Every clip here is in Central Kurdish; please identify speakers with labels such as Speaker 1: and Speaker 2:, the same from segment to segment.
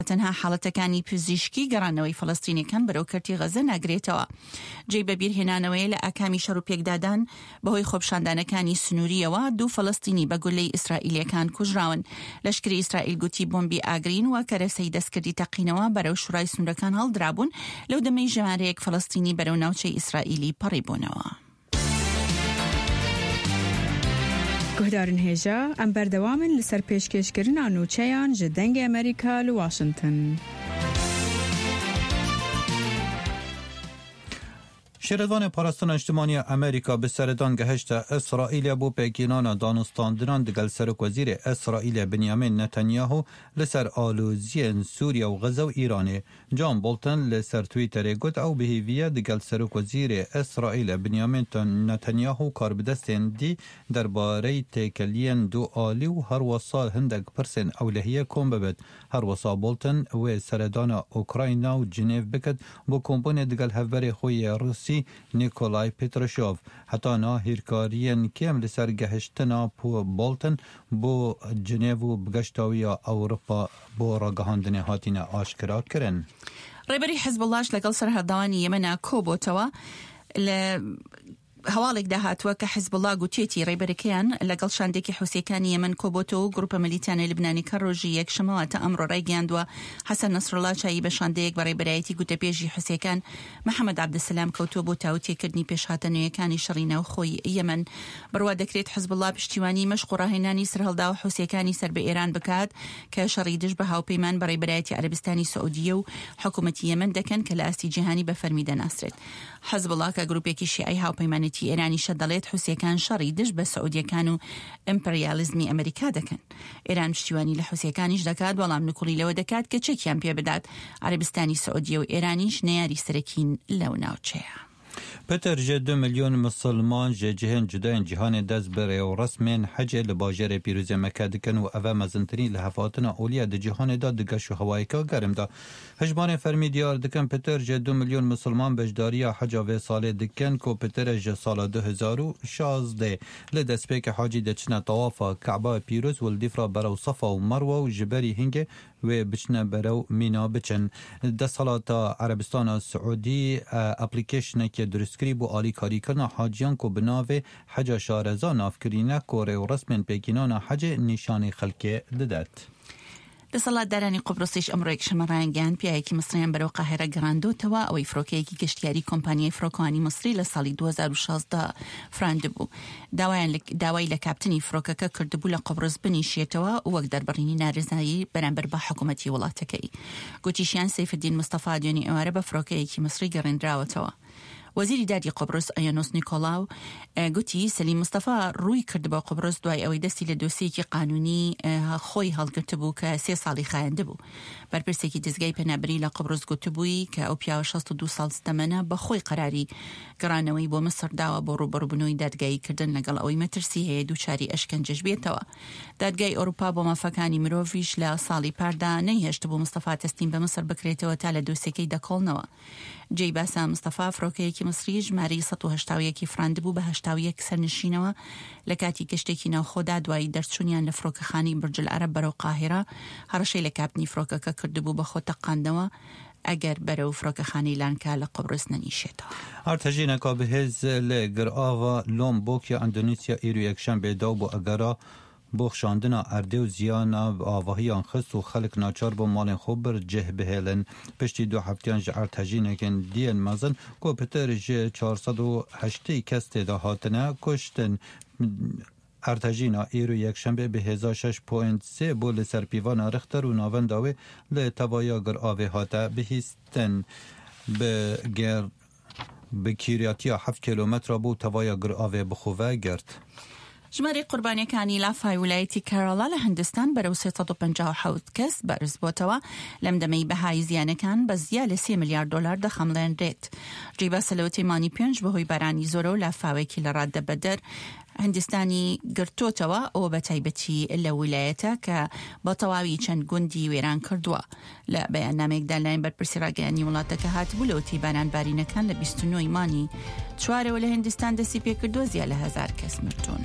Speaker 1: تەنها حاڵەتەکانی پزیشکی گەڕانەوەی فەڵەستینیەکان بەرەو کەرتی غەزە ناگرێتەوە. جێی بەبیرهێنانەوەی لە ئاکامی شەڕوپێکدادان بەهۆی خۆپشاندانەکانی سنووریەوە 2 فەڵەستینی بە گولەی ئیسرائیلیەکان کوژراون. لەشکری ئیسرائیل گوتی بۆمبی ئاگرین و کەرەسەی دەستکردی تەقینەوە بەرەو شورای سنوورەکان هەڵدرابوون لەو دەمەی ژمارەیەک فەڵەستینی بەرەو ناوچەی ئیسرائیلی پەڕی بوونەوە.
Speaker 2: گهدارن هێژە ئەم بەردەوامن لەسەر پێشکەشکردنا نوچەیان ji dengê Amerîka li Washington.
Speaker 3: شێرەدوانê Parastana Niştimaniya Amerîka bi seredan gehişte İsraîlê bû pêkînana danûstandinan digel Serokvezîrê İsraîlê Benyamin Netanyahu li ser aloziyên Sûriye û Xeze û Îranê. John Bolton li ser Twitterê got ew bihêviye digel Serokvezîrê İsraîlê Benyamin Netanyahu karbidestên dî derbareyê têkeliyên du alî û her wisa hindek pirsên ewlehiyê kom bibit. Her wisa Bolton wê seredana Ukrayna û Cinêv bikit bû komponê digel hevberê xwe yê Rûsî Nikolay Petrashov. Heta nahîrkariyên kêm li ser gehiştina Bolton bo Cinêv û bigeştawiya Ewropa bo ragihandinê hatine aşkira kirin.
Speaker 1: ڕێبەری حیزبڵاش لەگەڵ سەرهەڵداوانی یەمەنا کۆبۆتەوە لە هەواڵێک داهاتووە کە حیزبڵا گوتێتی ڕێبەرەکەیان لەگەڵ شاندێکی حوسیەکانی یەمەن کۆبۆتەوە و گروپە ملیتانە لبنانی کە ڕۆژی یەکشەمەوە تا ئەمڕۆ ڕایگەیاندووە حەسەن نەسڕڵڵا چایی بە شاندەیەک بە ڕێبەرایەتی گوتەپێژی حوسیەکان محەممەد عەبدەسەلام کەوتووە بۆ تاوتێکردنی پێشهاتەنوێیەکانی شەڕی ناوخۆی یەمەن. بڕوا دەکرێت حیزبڵا پشتیوانی مەشق و ڕاهێنانی سەرهەڵداوە حوسیەکانی سەر بە ئێران بکات کە شەڕی دژ بە هاوپەیمان بە ڕێبەرایەتی عەرەبستانی سعودیە و حکوومەتی یەمەن دەکەن کە لە ئاستی جیهانی بە فەرمی دەناسرێت. حیزبڵا کە گروپێکی شیعی هاوپەیمانەتی ئێرانی دەڵێت حوسیەکان شەڕی دژ بە سعودیەکان و ئیمپریالیزمی ئەمریکا دەکەن. ئێران پشتیوانی لە حوسیەکانیش دەکات بەڵام نکوڵی لەوە دەکات کە چێکیان پێ بدات. عەرەبستانی سعودیە و ئێرانیش نەیاری سەرەکین لەو ناوچەیە.
Speaker 3: Peter ji 2 milyon Müslüman ji cihên cudayên cîhanê dest bi rêwresmên hecê li bajarê pîrozê Mekke dikin û ev e mezintirîn li hefatina oliya di cîhanê da di geş û hewayeka germ da. Hejmarên fermî diyar dikin Peter ji 2 milyon Müslüman bejdariya heca vê salê dikin ku Peter ji sala 2016 li destpêkê hacî de çine tawafa Ke'ba pîroz û li dîfra berew Safa û Merwa û ji berî hingê wê biçine berew mîna biçin. Deshalata Erebistana Siûdî aplîkeşnekê durustkirî bû alîkarîkirina haciyan ku bi navê heca şareza navkirîne ku rêwresmên pêkînana hecê nîşanî xelkê didet.
Speaker 1: دەسەڵاتدارانی قوبرسیش ئەمڕۆ یەکشەمە ڕایانگەیاند پیاوێکی مصریان بەرەو قاهێرە گەڕاندوتەوە ئەوەی فڕۆکەیەکی گەشتیاری کۆمپانیای فڕۆکەوانی مصری لە ساڵی 2016 فراندبوو. داوای لە کاپتنی فڕۆکەکە کردبوو لە قوبرس بنیشێتەوە وەک دەربڕینی نارێزایی بەرامبەر بە حکوومەتی وڵاتەکەی. گوتیشیان سەیفدین مستەفا دوێنی ئێوارە بە فڕۆکەیەکی مصری گەڕێنراوەتەوە. وەزیری دادی قوبرس ئەیانۆس نیکۆلاو گوتی سەلیم مستەفا ڕووی کرد بە قوبرس دوای ئەوەی دەستی لە دۆسیەکی قانونی خۆی هەڵگرت بوو کە 3 ساڵی خایەندە بوو. بەرپرسێکی دەستگای پەنابەری لە قوبرس گوتبووی کە ئەو پیاوە 62 ساڵ دەمەنە بە خۆی قەراری گەڕانەوەی بۆ مەسر داوە بۆ ڕوبەڕووبوونەوەی دادگاییکردن لەگەڵ ئەوەی مەترسی هەیە دووچاری ئەشکەنجەش بێتەوە. دادگای ئەوروپا بۆ مافەکانی مرۆڤیش لە ساڵی پاردا نەیهێشت بوو مستەفا تەستیم بە مەسر بکرێتەوە تا لە دۆسیەکەی دەکۆڵنەوە. جێی باسا مستەفا فڕۆکەیەکی مصری ژمارەی 180 فراندبوو بە 81 سەرنشینەوە لە کاتی گەشتێکی ناوخۆدا دوای دەرچوونیان لە فڕۆکەخانەی برج العەرب بەرەو قاهێرە هەڕەشەی لە کاپنی فڕۆکەکە کردبوو بە خۆ تەقاندەوە ئەگەر بەرەو فڕۆکەخانەی لانکا لە قوبرس نەنیشێتەوە.
Speaker 3: ئارتەژینەکە بەهێز لێ گرئاوە لۆمبۆکیا ئەندونیسیا ئیر و یەکشەمبێ داو بۆ ئەگەرا بۆ خشاندنا ئەردێ و زیانە ئاڤاهیان خست و خەڵک ناچار بۆ ماڵێن خۆ بەرجێ بهێڵن. پشتی 2 هەفتیان ji ئارتەژینێکên دیên mezin ku Peter ji 480 kes têda hatine kuştin. Ertejîna îro yekşembe bi hêza 6.3 bû li ser pîvana Richter û navenda wê li tevaya giravê hate bihîstin. Bi kîryatiya 7 kilometra bû tevaya giravê bixwe girt.
Speaker 1: ژمارەی قوربانیەکانی لافای ویلایەتی کەرەڵا لە هەندستان بەرەو 357 کەس بەرز بۆتەوە لەم دەمەی بەهای زیانەکان بە زیاد لە 3 میلیارد دلار دەخەمڵێنرێت. ڕیباسە لەوتەیمانی پێنج بەهۆی بارانی زۆرە و لافاوێکی لە ڕاددە بەدەر هەندستانی گرتوتەوە ئەوە بە تایبەتی لە ویلایەتە کە بە تەواوی چەند گوندی وێران کردووە. لە بەیاننامێکدا لایەن بەرپرسی ڕاگەیانی وڵاتەکە هاتبوو لەوتەی باران بارینەکان لە 29 مانی چوارەوە لە هەندستان دەستی پێکردووە زیاد لە 1000 کەس مردوون.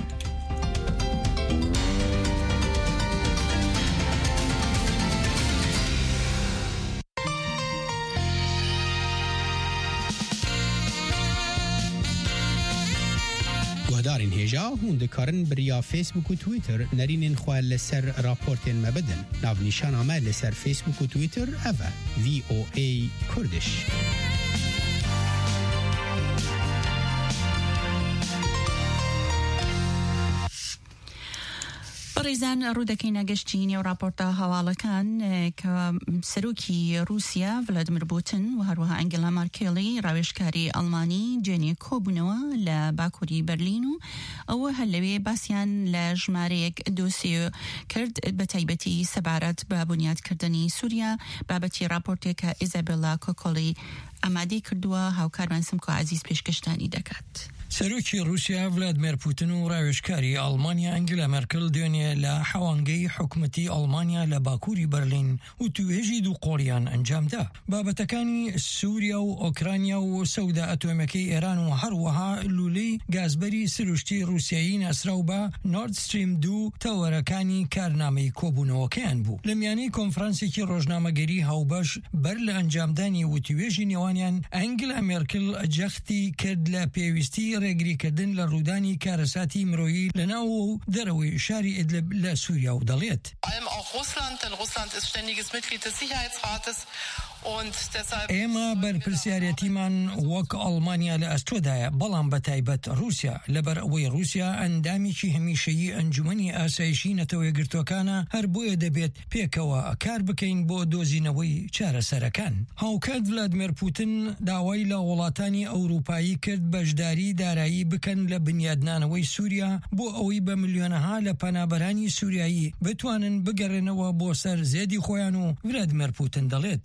Speaker 4: گهدارین هجا هون دکارن بریا فیسبوک و تویتر نرینین خواه لسر راپورتین مبدن ناو نیشان آمد لسر فیسبوک و تویتر اوه VOA کردش.
Speaker 1: بەڕێزان ڕوودەکەی نەگەشتی نێو راپۆرتە هەواڵەکان کە سەرۆکی رووسیا ڤلادیمیر پوتین و هەروەها ئەنگێلا مارکێڵی ڕاوێژکاری ئەڵمانی جێنێ کۆبوونەوە لە باکووری بەرلین و ئەوە هەر لەوێ باسییان لە ژمارەیەک دۆسیە کرد بە تایبەتی سەبارەت بە بنیادکردنی سووریا بابەتی راپۆرتێکە ئیزابێلا کۆکۆڵی ئامادەی کردووە هاوکارمان سمکۆ عەزیز پێشکەشتانی دەکات.
Speaker 5: سەرۆکی رووسیا ڤلادیمیر پوتین و ڕاوێژکاری ئەڵمانیا ئەنگێلا مەرکل دوێنێ لە حەوانگەی حکومەتی ئەڵمانیا لە باکووری بەرلین و توێژی دووقۆڵیان ئەنجامدا. بابەتەکانی سووریا و ئۆکرانیا و سەودا ئەتۆمەکەی ئێران و هەروەها لولەی گازبەری سروشتی رووسیایی ناسراو بە نۆرد ستریم 2 تەوەرەکانی کارنامەی کۆبوونەوەکەیان بوو. لە میانەی کۆنفرانسێکی ڕۆژنامەگەری هاوبەش بەر لە ئەنجامدانی وتوێژی نێوانیان ئەنگێلا مێرکل جەختی کرد لە پێویستی ڕێگریکردن لە ڕوودانی کارەساتی مرۆیی لەناو و دەرەوەی شاری ئیدلب لە سووریا و دەڵێت. ئێمە بەرپرسیارەتیمان وەک ئەڵمانیا لە ئەستۆدایە بەڵام بە تایبەت رووسیا لەبەر ئەوەی رووسیا ئەندامێکی هەمیشەیی ئەنجومەنی ئاسایشی نەتەوەی گرتوەکانە هەر بۆیە دەبێت پێکەوە کار بکەین بۆ دۆزینەوەی چارەسەرەکان. هاوکات ڤلادیمیر پوتین داوای لە وڵاتانی ئەوروپایی کرد بەشداری دارایی بکەن لە بنیادنانەوەی سووریا بۆ ئەوەی بە ملیۆنەها لە پەنابەرانی سووریایی بتوانن بگەڕێنەوە بۆ سەر زێدی خۆیان و ڤلادیمیر پوتین دەڵێت.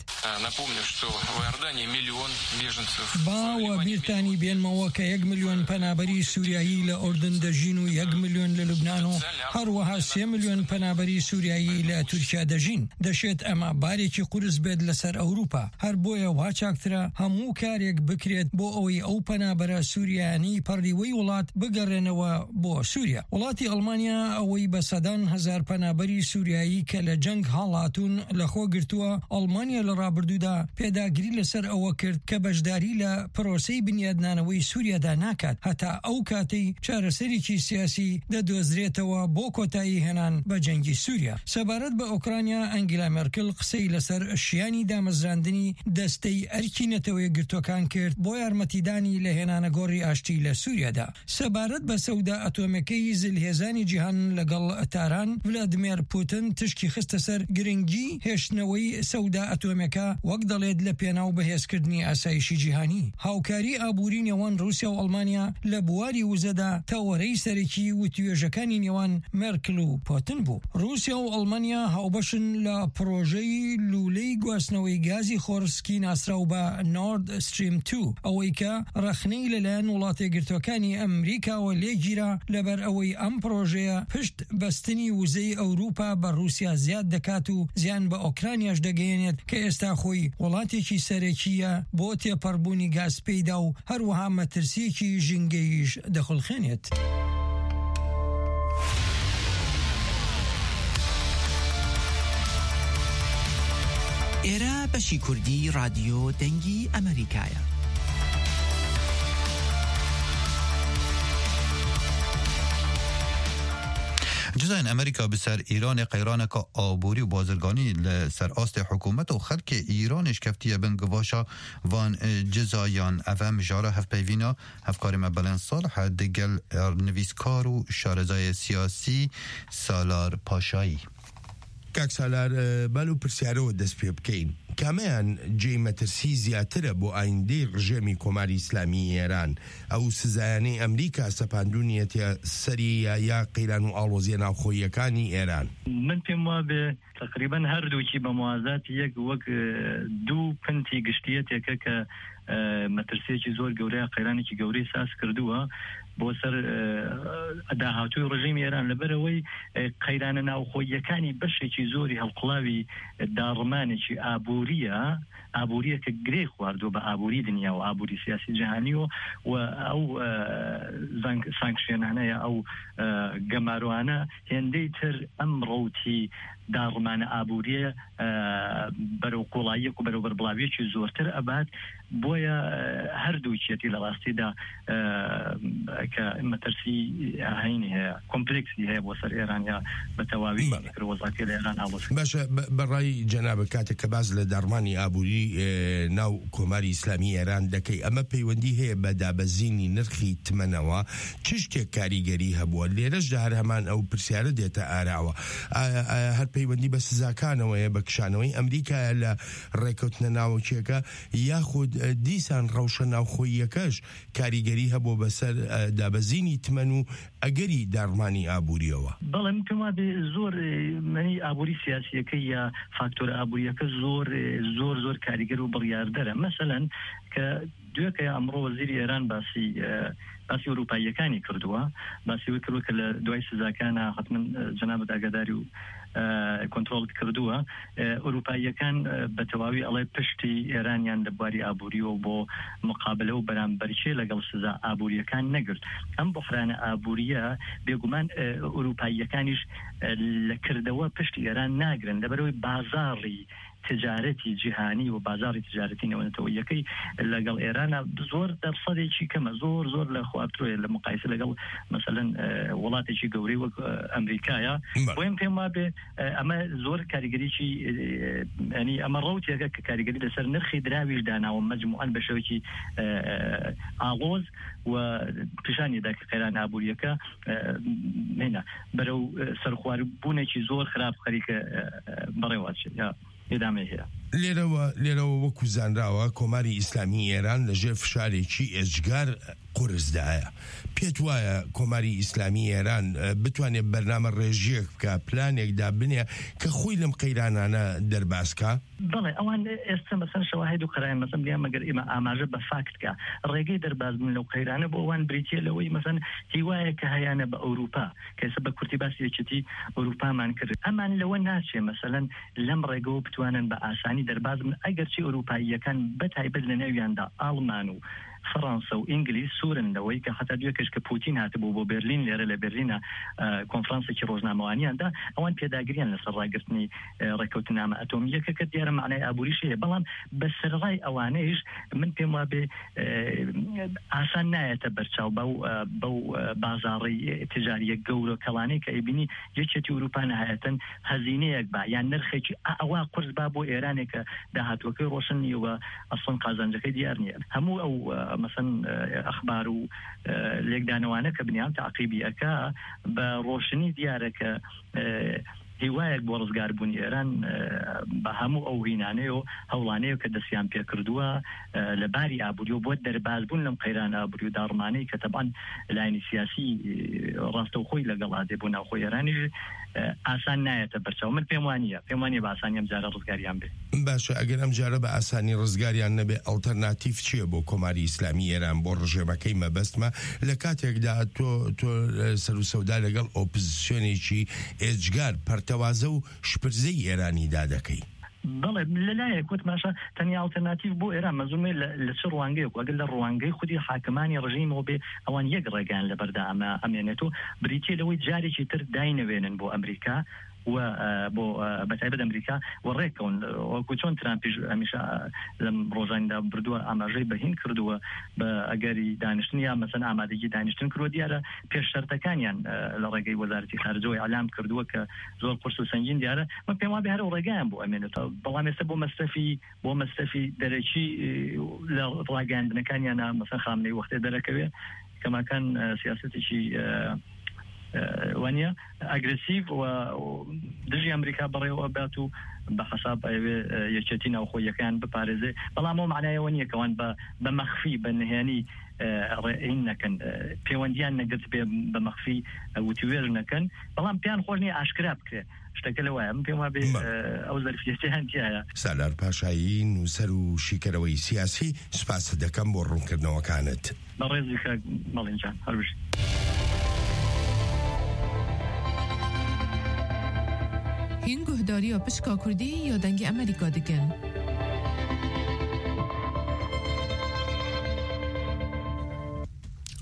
Speaker 5: باوە بیرتانی بێنمەوە کە 1 ملیۆن پەنابەری سووریایی لە ئوردن دەژین و 1 ملیۆن لە لوبنان و هەروەها 3 ملیۆن پەنابەری سووریایی لە تورکیا دەژین. دەشێت ئەمە بارێکی قورس بێت لەسەر ئەوروپا. هەر بۆیە وا چاکترە هەموو کارێک بکرێت بۆ ئەوەی ئەو پەنابەرە سووریانی پەڕیوەی وڵات بگەڕێنەوە بۆ سووریا. وڵاتی ئەڵمانیا ئەوەی بە سەدان هەزار پەنابەری سووریایی کە لە جەنگ هەڵاتون لەخۆ گرتووە ئەڵمانیا لە ڕابردوودا پێداگیری لەسەر ئەوە کرد کە بەشداری لە پرۆسەی بنیادنانەوەی سووریادا ناکات هەتا ئەو کاتەی چارەسەرێکی سیاسی دەدۆزرێتەوە بۆ کۆتایی هێنان بە جەنگی سووریا. سەبارەت بە ئۆکرانیا ئەنگێلا مێرکل قسەی لەسەر شیانی دامەزراندنی دەستەی ئەرکی نەتەوەی گرتوەکان کرد بۆ یارمەتیدانی لە هێنانە گۆڕی ئاشتی لە سووریادا. سەبارەت بە سەودا ئەتۆمەکەی زلهێزانی جیهان لەگەڵ تاران ڤلادیمیر پوتین تشکی خستە سەر گرنگی هێشتنەوەی سەودا ئەتۆمەکە وەک دەڵێت لە پێناو بەهێزکردنی ئاسایشی جیهانی. هاوکاری ئابووری نێوان رووسیا و ئەڵمانیا لە بواری وزەدا تەوەرەی سەرەکی وتوێژەکانی نێوان مێرکل و پوتین بوو. رووسیا و ئەڵمانیا هاوبەشن لە پرۆژەی لولەی گواستنەوەی گازی خۆرسکی ناسراو بە نۆرد ستریم 2 ئەوەی کە ڕەخنەی لەلایەن وڵاتە گرتوەکانی ئەمریکاوە لێگیرا لەبەر ئەوەی ئەم پرۆژەیە پشت بەستنی وزەی ئەوروپا بە رووسیا زیاد دەکات و زیان بە ئۆکرانیاش دەگەێنێت کە ئێستا خۆی وڵاتێکی سەرەکیە بۆ تێپەڕبوونی گاز پێیدا و هەروەها مەترسیەکی ژینگەیش دەخڵخێنێت.
Speaker 6: ئێرە بەشی کوردی رادیۆ دەنگی ئەمریکایە.
Speaker 3: جزاین امریکا بسر ایران قیرانک آبوری و بازرگانی لسر آست حکومت و خلق ایرانش کفتیه بن گواشا وان جزایان اوام جاره هف پیوینا هف کارم بلند صالح دگل نویسکار و شارزای سیاسی سالار پاشایی.
Speaker 7: کاک سالار بەلو پرسیارەوە دەست پێ بکەین کامیان جێی مەترسی زیاترە بۆ ئایندەی ڕژێمی کۆماری ئیسلامی ئێران ئەو سزایانەی ئەمریکا سەپاندونیەتە سەری یا قەیران و ئاڵۆزیە ناوخۆییەکانی ئێران.
Speaker 8: من پێم وا بێ تقریبا هەردووکی بە موازات یەک وەک دوو پنتی گشتیەتێکە کە مەترسێکی زۆر گەورەیە قەیرانێکی گەورەی ساس کردووە بۆ سەر داهاتووی ڕژیمی ئێران لەبەرەوەی قەیرانە ناوخۆییەکانی بەشێکی زۆری هەڵقڵاوی داڕمانێکی ئابوور ئابووریە کە گرێ خواردووە بە ئابووری دنیا و ئابووری سیاسی جیهانی و ئەو سانکشێنانەیە ئەو گەماروانە هێندەی تر ئەم ڕەوتی داڕمانە ئابووریە بەرەو قوڵاییەک و بەرەو بەربڵاویەکی زۆرتر ئەبات بۆیە هەردووچێتی لە ڕاستیدا کە مەترسی هەینی هەیە کۆمپلکسی هەیە بۆ سەر ئێران یا بە تەواوی وەزاکە لە ئێران ئاڵۆس.
Speaker 7: باشە بەڕای جەنابە کاتێک کە باز لە داڕمانی ئابووری ناو کۆماری ئیسلامی ئێران دەکەی ئەمە پەیوەندی هەیە بە دابەزینی نرخی تمەنەوە چ شتێک کاریگەری هەبووە لێرەشدا هەر هەمان ئەو پرسیارە دێتە ئاراوە هەر پەیوەندی بە سزاکانەوەیە بە کشانەوەی ئەمریکا لە ڕێکەوتنە ناوچیەکە یاخود دیسان ڕەوشە ناوخۆییەکەش کاریگەری هەبوو بەسەر دابەزینی تمەن و ئەگەری داڕمانی ئابووریەوە.
Speaker 8: بەڵێ پێما بێ زۆر منی ئابووری سیاسیەکە یا فاکتۆرە ئابووریەکە زۆر کاریگەر و بڕیاردەرە. مەسەلەن کە دوێکە ئەمڕۆ وەزیری ئێران باسی ئەوروپاییەکانی کردووە باسی وی کردووە کە لە دوای سزاکانە حتمن جەنابەت ئاگاداری و کۆنترۆڵ کردووە ئەوروپاییەکان بە تەواوی ئەڵێ پشتی ئێرانیان لە بواری ئابووریەوە بۆ مقابلە و بەرامبەرچێ لەگەڵ سزا ئابووریەکان نەگرت. ئەم بحرانە ئابووریە بێگومان ئەوروپاییەکانیش لە کردەوە پشتی ئێران ناگرن لەبەرەوەی بازاڕی تجارەتی جیهانی و بازاری تجارەتی نەوەنەتەوەیەکەی لەگەڵ ئێرانە زۆر دەرسەدێکی کەمە زۆر لە خوارترۆیە لە مقایسە لەگەڵ مەسەلەن وڵاتێکی گەورەی وەک ئەمریکایە. بۆیم پێم وابێ ئەمە زۆر کاریگەریی ینی ئەمە ڕەوتێکە کە کاریگەری لەسەر نرخی دراویش داناوە مەجموعەن بە شێوەیەکی ئاڵۆز و پیشانیدا کە قەیران ئابووریەکە هێنا بەرەو سەرخواربوونێکی زۆر خراپ خەریکە بەڕێوەچێت ئێدامێ هەیە.
Speaker 7: لێرەوە وەکو زانراوە کۆماری ئیسلامی ئێران لەژێر فشارێکی ئێجگار قورسدایە. پێت وایە کۆماری ئیسلامی ئێران بتوانێت بەرنامە ڕێژیەک بکە پلانێک دابنێ کە خۆی لەم قەیرانانە دەرباسکە؟
Speaker 8: بەڵێ ئەوان ئێستا مەسەن شەواهید و قەرایە مەسەن دیان مەگەر ئێمە ئاماژە بە فاکتکە ڕێگەی دەربازبوون لەو قەیرانە بۆ ئەوان بریتیە لەوەی مەسەن هیوایە کە هەیانە بە ئەوروپا کە ئێستا بە کورتی باسی یەکێتی ئەوروپامان کرد ئەمان لەوە ناچێ مەسەلەن لەم ڕێگەوە بتوانن بە ئاسانی دەرباز بن ئەگەرچی ئەوروپاییەکان بەتایبەت لە نێویاندا ئاڵمان و فرانسا و ئینگلیس سورن لەوەی کە حتا دوێکەش کە پوتین هاتبوو بۆ بەرلین لێرە لە بەرلینە کۆنفرانسێکی ڕۆژنامەوانیاندا ئەوان پێداگریان لەسەر ڕاگررتنی ڕێکەوتنامە ئەتۆمیەکە کە دیارە معنای ئابووریش هەیە بەڵام بە سەرڕای ئەوانەیش من پێم وابێ ئاسان نایەتە بەرچاو بەو بازاڕی تجاریە گەورە کەڵانەی کە ئەیبینی یەکێتی ئەوروپا نەهایەتەن هەزینەیەک با یان نرخێکی ئەوە قورس با بۆ ئێرانێکە داهاتوەکەی ڕۆشن نیوە ئەسڵن قازانجەکەی دیار نییە هەموو ئەو مثلا ئەخبار و لێکدانەوانە کە بنیان تعقیبی ئەکا بە ڕۆشنی دیارە کە هیوایەک بۆ ڕزگاربوونی ئێران بە هەموو ئەو هینانەیە و هەوڵانەیە کە دەستیان پێ کردووە لە باری ئابووری و بۆ دەربازبوون لەم قەیران ئابووری و داڕمانەی کە تەبان لایەنی سیاسی ڕاستەوخۆی لەگەڵ هاتێ بۆ ناوخۆی ئێرانیش ئاسان نایەتە بەرچاو من پێم وانە بە ئاسانی ئەم جارە ڕزگاریان بێ.
Speaker 7: باشە ئەگەر ئەم جارە بە ئاسانی ڕزگاریان نەبێ ئەڵتەرناتیڤ چییە بۆ کۆماری ئیسلامی ئێران بۆ ڕژێمەکەی مەبەستمە لە کاتێکدا تۆ سەر و سەودا لەگەڵ ئۆپۆزیسیۆنێکی ئێجگار پەرتەوازە و شپرزەی ئێرانی دادەکەی؟
Speaker 8: بەڵێ لەلایەک وت ماشە تەنیا ئالتەرناتیڤ بۆ ئێران مەزومێ لە چ ڕوانگەیەک ئەگەر لە ڕوانگەی خودی حاکمانی ڕژیمەوە بێ ئەوان یەک ڕێگان لە بەردا ئەمێنێت و بریتیە لەوەی جارێکی تر داینەوێنن بۆ ئەمریکا و بۆ بەتایبەت ئەمریکا و ڕێکەون وەکو چۆن ترامپیش هەمیشە لەم ڕۆژاندا بردووە ئاماژەی بەهین کردووە بە ئەگەری دانیشتن یا مەسەن ئامادەگی دانیشتن کردووە دیارە پێش شەرتەکانیان لە ڕێگەی وەزارەتی خارجەوەی ئەعلام کردووە کە زۆر قورس و سەنگین دیارە من پێم وابێ هەر ڕێگەیان بۆ ئەمێنێتەوە بەڵام ئێستا بۆ مەستەفی دەرەکی لە ڕاگەاندنەکانیانە مەسەن خامنەی وەختێ دەرەکەوێ کەماکان سیاسەتێکی وانە ئەگرسیڤ و دژی ئەمریکا بەڕێوە بات و بە حساب ئەوێ یەکێتی ناوخۆیەکان بپارێزێ بەڵام ئەو معنایەوە نییە کەوان بە مەخفی بە نهێنی ڕێین نەکەن پەیوەندیان نەگرت بێ بە مەخفی وتیوێر نەکەن بەڵام پیان خۆش نیە ئاشکرا بکرێ شتەکە لەوایە من پێم وابێ ئەو زەرفیەتیان تایە.
Speaker 7: سالار پاشایی نووسەر و شیکەرەوەی سیاسی سوپاس دەکەم بۆ ڕوونکردنەوەکانت
Speaker 8: بە ڕێزی مەڵینجان هەروش.
Speaker 9: هین گهداری و پشکا کردی یا دنگ امریکا دکن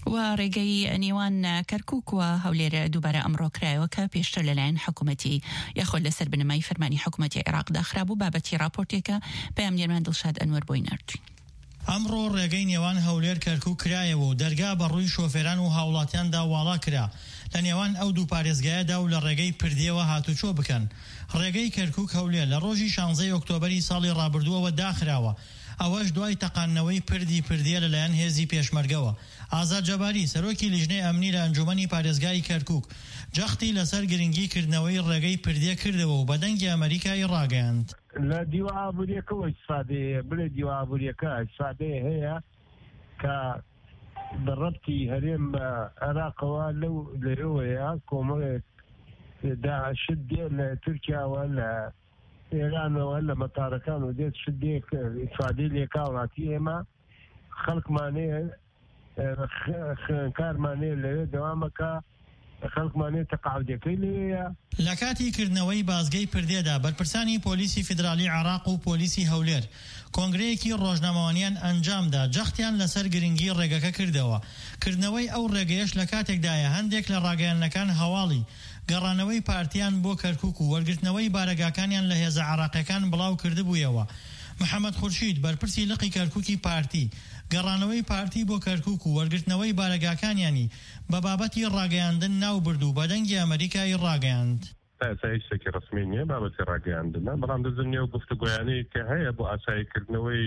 Speaker 1: و ڕێگەی نێوان کەرکووک و هەولێر دووبارە ئەمڕۆ کرایەوە کە پێشتر لەلایەن حکوومەتی یاخۆ لەسەر بنەمای فەرمانی حکوومەتی عێراقدا خرابوو بابەتی راپۆرتێکە پەیامگەرمان دڵشاد ئەنوەر بۆی نردوین.
Speaker 9: ئەمڕۆ ڕێگەی نێوان هەولێر کەرکووک کرایەوە و دەرگا بە ڕووی شۆفێران و هاوڵاتیاندا واڵا کرا لە نێوان ئەو دوو پارێزگایەدا و لە ڕێگەی پردیەوە هاتوچۆ بکەن. ڕێگەی کەرکووک هەولێر لە ڕۆژی 16 ئۆکتۆبەری ساڵی ڕابردووەوە داخراوە. ئەوەش دوای تەقانەوەی پردیە لەلایەن هێزی پێشمەرگەوە. ئازاد جەباری سەرۆکی لیژنەی ئەمنی لە ئەنجومەنی پارێزگای کەرکووک جەختی لەسەر گرنگیکردنەوەی ڕێگەی پردیە کردەوە و بەدەنگی ئەمریکای ڕاگەیاند.
Speaker 10: لە دیوە ئابوووریەکەەوە ئیسفادەیە بڵێ دیوە ئابوووریەکە ئیسفادەیە هەیە کە بەڕەبتی هەرێم عێراقەوە لەو لەوەیە کۆمەڵێک داعشت دێ لە تورکیاوە لە ئێرانەوە لە مەتارەکان و دێت شت دێ ئیسفادەی لێکاوڵاتی ئێمە خەڵکمانەیە خوێنکارمانەیە لەوێ دەوامەکە خەڵکمانەیە تەقاعودەکەی لێیە.
Speaker 9: لە کاتی کردنەوەی بازگەی پردێدا بەرپرسانی پۆلیسی فیدرالی عێراق و پۆلیسی هەولێر کۆنگرەیەکی ڕۆژنامەوانیان ئەنجامدا جەختیان لەسەر گرنگی ڕێگەکە کردەوە. کردنەوەی ئەو ڕێگەیەش لە کاتێکدایە هەندێک لە ڕاگەیانەکان هەواڵی گەڕانەوەی پارتیان بۆ کەرکووک و وەرگرتنەوەی بارەگاکانیان لە هێزە عێراقیەکان بڵاو کردبوویەوە. محەممەد خورشید بەرپرسی لقی کەرکووکی پارتی گەڕانەوەی پارتی بۆ کەرکووک و وەرگرتنەوەی بارەگاکانیانی بە بابەتی ڕاگەیاندن ناو برد و بەدەنگی ئەمریکای ڕاگەیاند.
Speaker 11: ئاساییشتێکی ڕسمی نییە بابەتی ڕاگەیاندنە بەڵام دەزنیە و گفتوگویانەی کە هەیە بۆ ئاساییکردنەوەی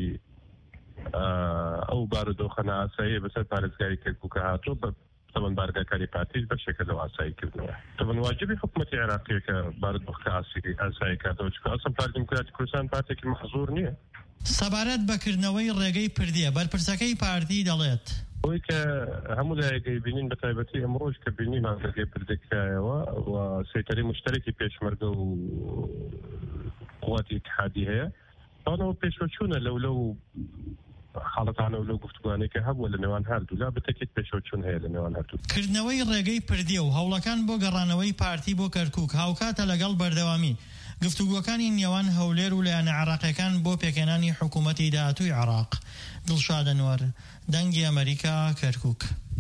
Speaker 11: ئەو بارودۆخەنە ئاساییە بەسەر پارێزگای کەرکووکە هاتووە بە طبعا بارگاکانی پارتیش بەشێکە لەو ئاساییکردنەوە. طبعا واجبی حکوومەتی عێراقیە کە بارودۆخەکە ئاسایی کاتەوە چکە ئەسڵ پارتی دیموکراتی کوردستان پارتێکی مەحزوور نییە.
Speaker 9: سەبارەت بەکردنەوەی ڕێگەی پردیە بەرپرسەکەی پارتی دەڵێت
Speaker 11: ئەوەی کە هەموو لایەکەی بینین بە تایبەتی ئەمڕۆژ کە بینیمان ڕێگەی پردەکرایەوە و سێکەری مشتەرەکی پێشمەرگە و قوواتی اتحادی هەیە تاونەوە پێشوەچوونە لەو حاڵەتانە و لەو گفتوگوانێکە هەبووە لە نێوان هەردوو لا بتەکێت پێشوەچوون هەیە لە نێوان هەردوو.
Speaker 9: کردنەوەی ڕێگەی پردیە و هەوڵەکان بۆ گەڕانەوەی پارتی بۆ کەرکووک هاوکاتە لەگەڵ بەردەوامی گفتوگوەکانی نێوان هەولێر و لایەنە عێراقیەکان بۆ پێکێنانی حکوومەتی داهاتووی عێراق. دڵشاد ئەنوەر دەنگی ئەمریکا کەرکووک.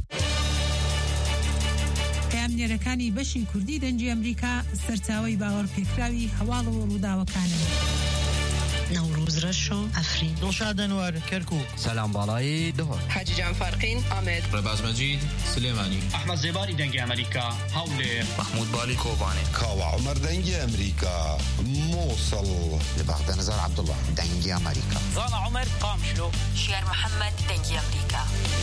Speaker 2: پەیامنێرەکانی بەشی کوردی دەنگی ئەمریکا سەرچاوەی باوەڕ پێکراوی هەواڵ و ڕووداوەکانن.
Speaker 12: نوروز رشو افرین
Speaker 9: دڵشاد ئەنوەر کەرکووک.
Speaker 13: سلام باڵایی دهۆر
Speaker 14: حاجی جان فارقین ئامێد
Speaker 15: ڕێباز مەجید سلێمانی
Speaker 16: ئەحمەد زێباری دەنگی ئەمریکا هەولێر
Speaker 17: محمود بالی کۆبانێ
Speaker 18: کاوە عومەر دەنگی ئەمریکا مووسڵ
Speaker 19: لە بەغدە نەزار عەبدوڵڵا دەنگی ئەمریکا
Speaker 20: زانا عومەر قامشلۆ
Speaker 21: شێر محەممەد دەنگی ئەمریکا.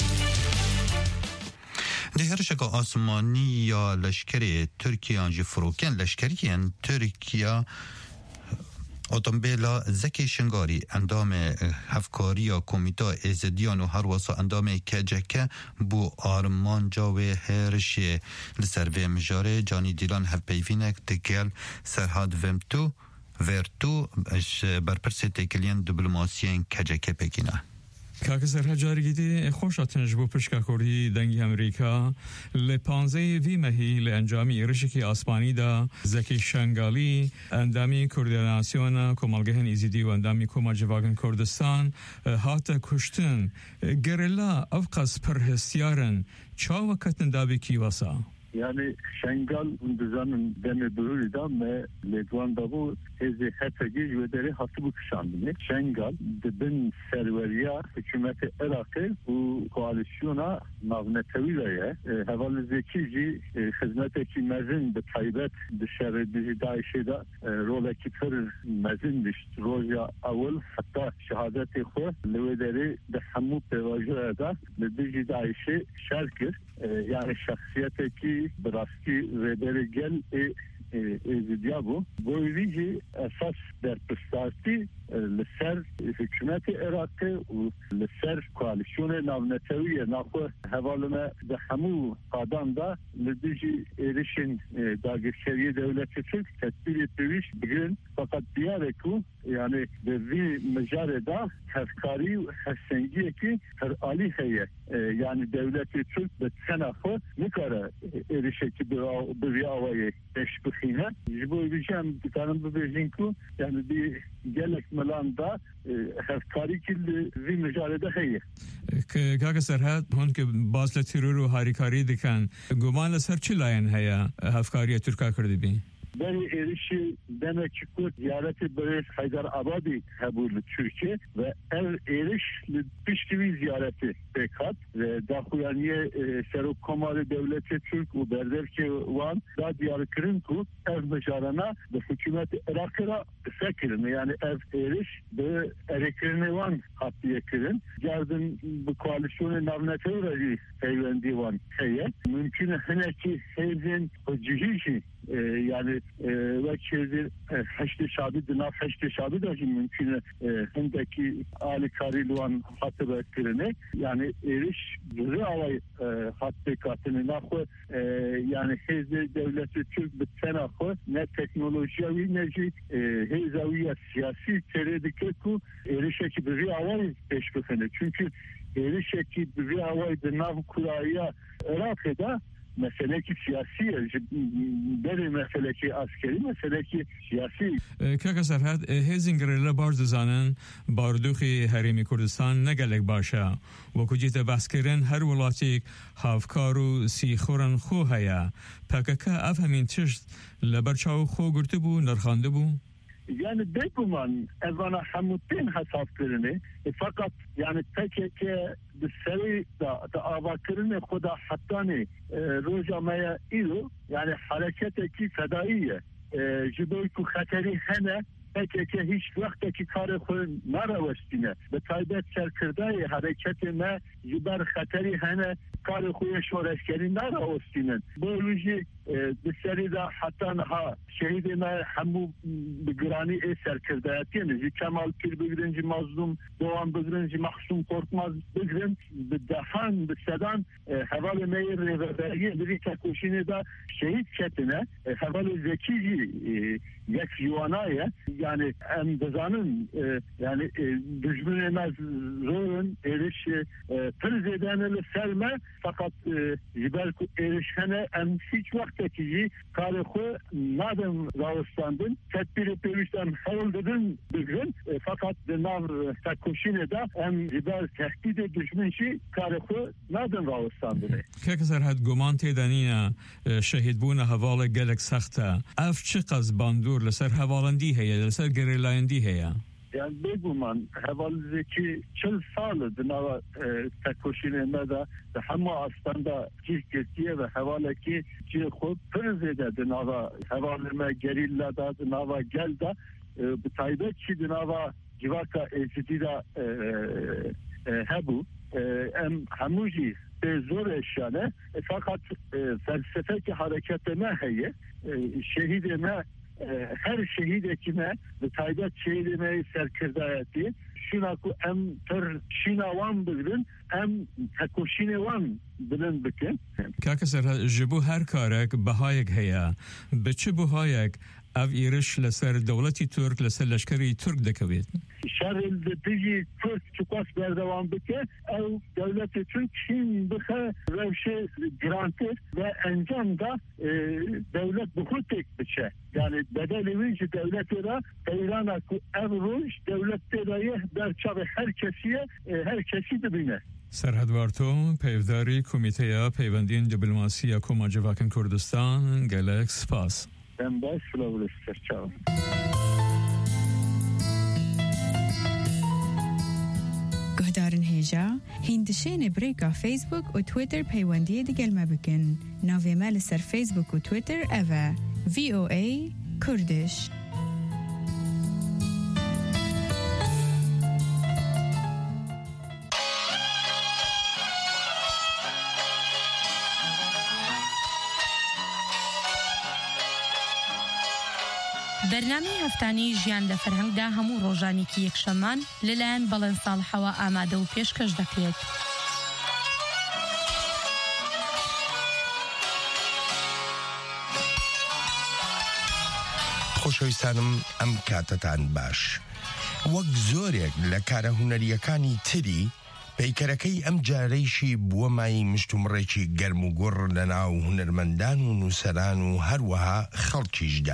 Speaker 3: دهێرشەکە ئاسمانی یا لەشکری تورکیان جی فروکن لەشکریان تورکیا ئۆتۆمبیلا زەکی شنگاری ئەندام هەفکاریە کۆمیتا ئێزدیان و هەروەسا ئەندامی کەجەکە بۆ ئارمانجا وێ هێرشێ لەسەر وێ مژارێ جانی دیلان هەفپەیڤینێک تکێل سەرهاد ڤێرتو بەرپرسێ تێکلیان دیپلۆماسیین کەجەکە پێکینە.
Speaker 22: کاکە سەرهەد جارێکی دی خۆشاتنش بۆ پشکا کوردی دەنگی ئەمریکا لە 15 مەهی لە ئەنجامی ئێرشێکی ئاسمانیدا زەکی شەنگالی ئەندامی کوردێناسیۆنە کۆمەڵگەهێن ئیزیدی و ئەندامی کۆما جڤاگن کوردستان هاتە کوشتن گەرەلا ئەو قەس پەرهەستیارن چاوەکەتن دابێکی وەسا.
Speaker 23: Yani Şengal düzenin deme buyurdu ama Ledvan'da bu hezi HTG üyeleri hatı bu kuşandı. Şengal dibin serveriya hükümeti Irak'ı bu koalisyona navneteviye havalı zekici hizmeteki mezin de taybet dışarı bizi daişede rol ekipler mezin dişt roja avul hatta şehadeti xo levederi de hamu pevajı da bizi daişi şerkir yani şahsiyeteki براستی رهبری گل ایزدیا بو بویجی اساس در پرستارتی لسر حکومت عراق و لسر کوalisyون ناونتوی ناخو حوالنا ده همو قادم دا لدیجی ایرشن داگرشری دولت Türk tedbir etmiş bugün fakat diğer ku yani bir mecareda hevkari hessengiye ki her aliheye yani devleti Türk ve senafı ne kadar erişeki bir avayı teşbihine bu yüzden bir tane bu bezinku yani bir gelek ملاندا هفکاری که وی مجالده هیه
Speaker 22: کاغ سرحد هون که باز لترور و هاریکاری دکن گمان لسر چی لاین هیا هفکاری ترکا کردی بین؟
Speaker 23: بری ایرشی demek ki ziyareti böyle Haydarabad'ı kabul Türkiye ve eriş piştivi ziyareti pekat ve dahuyaniye serok komari devleti Türk u berdevki van da diyarkırın ku ev meşarana ve hükümeti Irak'a fekirini yani ev eriş ve eriklerini van hattı yekirin yardım bu koalisyonu navnete uğraşı eyvendi van heye mümkün heneki hezin o cihişi yani ve çizgi haşte şabi dina haşte şabi de mümkün hendeki ali kariluan hattı bekirine yani eriş düzü alay hattı katını nakı yani hezde devleti Türk bitsenakı ne teknolojiyi ne hezaviye siyasi teredikeku erişeki düzü alay peşbefene çünkü erişeki düzü alay dinav kuraya Irak'da mesele ki siyasi beri mesele ki askeri mesele ki siyasi
Speaker 22: کاغ سرحد هزینگرله بارز زانن باردوخی هریمی کردستان نگلک باشه و کجیت بحث کردن هر ولاتی هافکارو سیخورن خو هیا پککه افهمین چشت لبرچاو خو گرته بو نرخانده بو
Speaker 23: yani bekuman evana hamutin hesaplarını fakat yani PKK seri da avakırını kuda hattani rojamaya ilu yani hareketeki fedaiye jiboyku khateri hene PKK hiç vaktaki karı koyun naravestine ve taybet serkirdayı hareketine jiber khateri hene karı koyun şoreşkeri naravestine böylece بسری دا حتی نها شهید ما همو بگرانی سرکردایتی نزی کمال پیر بگرنجی مظلوم دوام بگرنجی مخصوم korkmaz بگرن بدهان بسدان حوال میر ریوردایی بری تکوشینه دا شهید ketine حوال zekici یک yuanaya yani en bezanın yani düşmünemez zorun eriş priz edeneli serme fakat jiberku erişhene en hiç vaktici karıkı nadem Ravistan'dın tedbiri perişten havul dedin bugün fakat denav takuşine da en jiber tehdide düşmüşi karıkı nadem Ravistan'dın.
Speaker 22: که سرحد گمان تیدنینا شهید بون حوال گلک سخته اف چه قز باندور لسر حوالندی هیا لسر گریلایندی هیا
Speaker 23: yani beguman havalideki çıl sağlı dınava tekuşine da hem aslında cirketiye ve havaleki cirkut prizede dınava havalime gerilla da dınava gel da bu taybetçi dınava civaka ezidida hebu em hamuji zor eşyane fakat felsefeki hareketine heye şehidine her şehit ekime ve taybet şehidime serkirdayeti şuna ku em tır şinavan bilin em tekoşinevan bilin bikin.
Speaker 22: Kakasar jibu her karek bahayek heya beçi buhayek ev iriş leser devleti Türk leser leşkeri Türk dekavit.
Speaker 23: Şeril de biji Türk çıkas berdevam bike ev devleti Türk Çin bike revşe grantı ve encamda devlet buhu tek biçe. Yani bedelivinci devletine İran'a ku ev ruj devlette dahi berçavi herkesi dibine.
Speaker 22: سرحد وارتو پیوداری کمیته پیوندین دیپلماسی کوما جواکن کردستان گلک سپاس.
Speaker 23: Ben baş flavulistler çağım.
Speaker 2: گهدارن هیجا هندشین بریکا فیسبوک و تویتر پیوندی دیگل مبکن ناوی مال سر فیسبوک و تویتر اوه VOA کردش
Speaker 13: بەرنامەی هەفتانەی ژیان لە فەرهەنگدا هەموو ڕۆژانێکی یەکشەممان لەلایەن بەڵێن ساڵحەوە ئامادە و پێشکەش دەکرێت.
Speaker 7: خۆشەویستانم ئەم کاتتان باش. وەک زۆرێک لە کارە هونەریەکانی تری پیکەرەکەی ئەم جارەیشی بووە مای مشتومڕێکی گەرم و گۆڕ لە ناو هونەرمەندان و نووسەران و هەروەها خەڵکیشدا.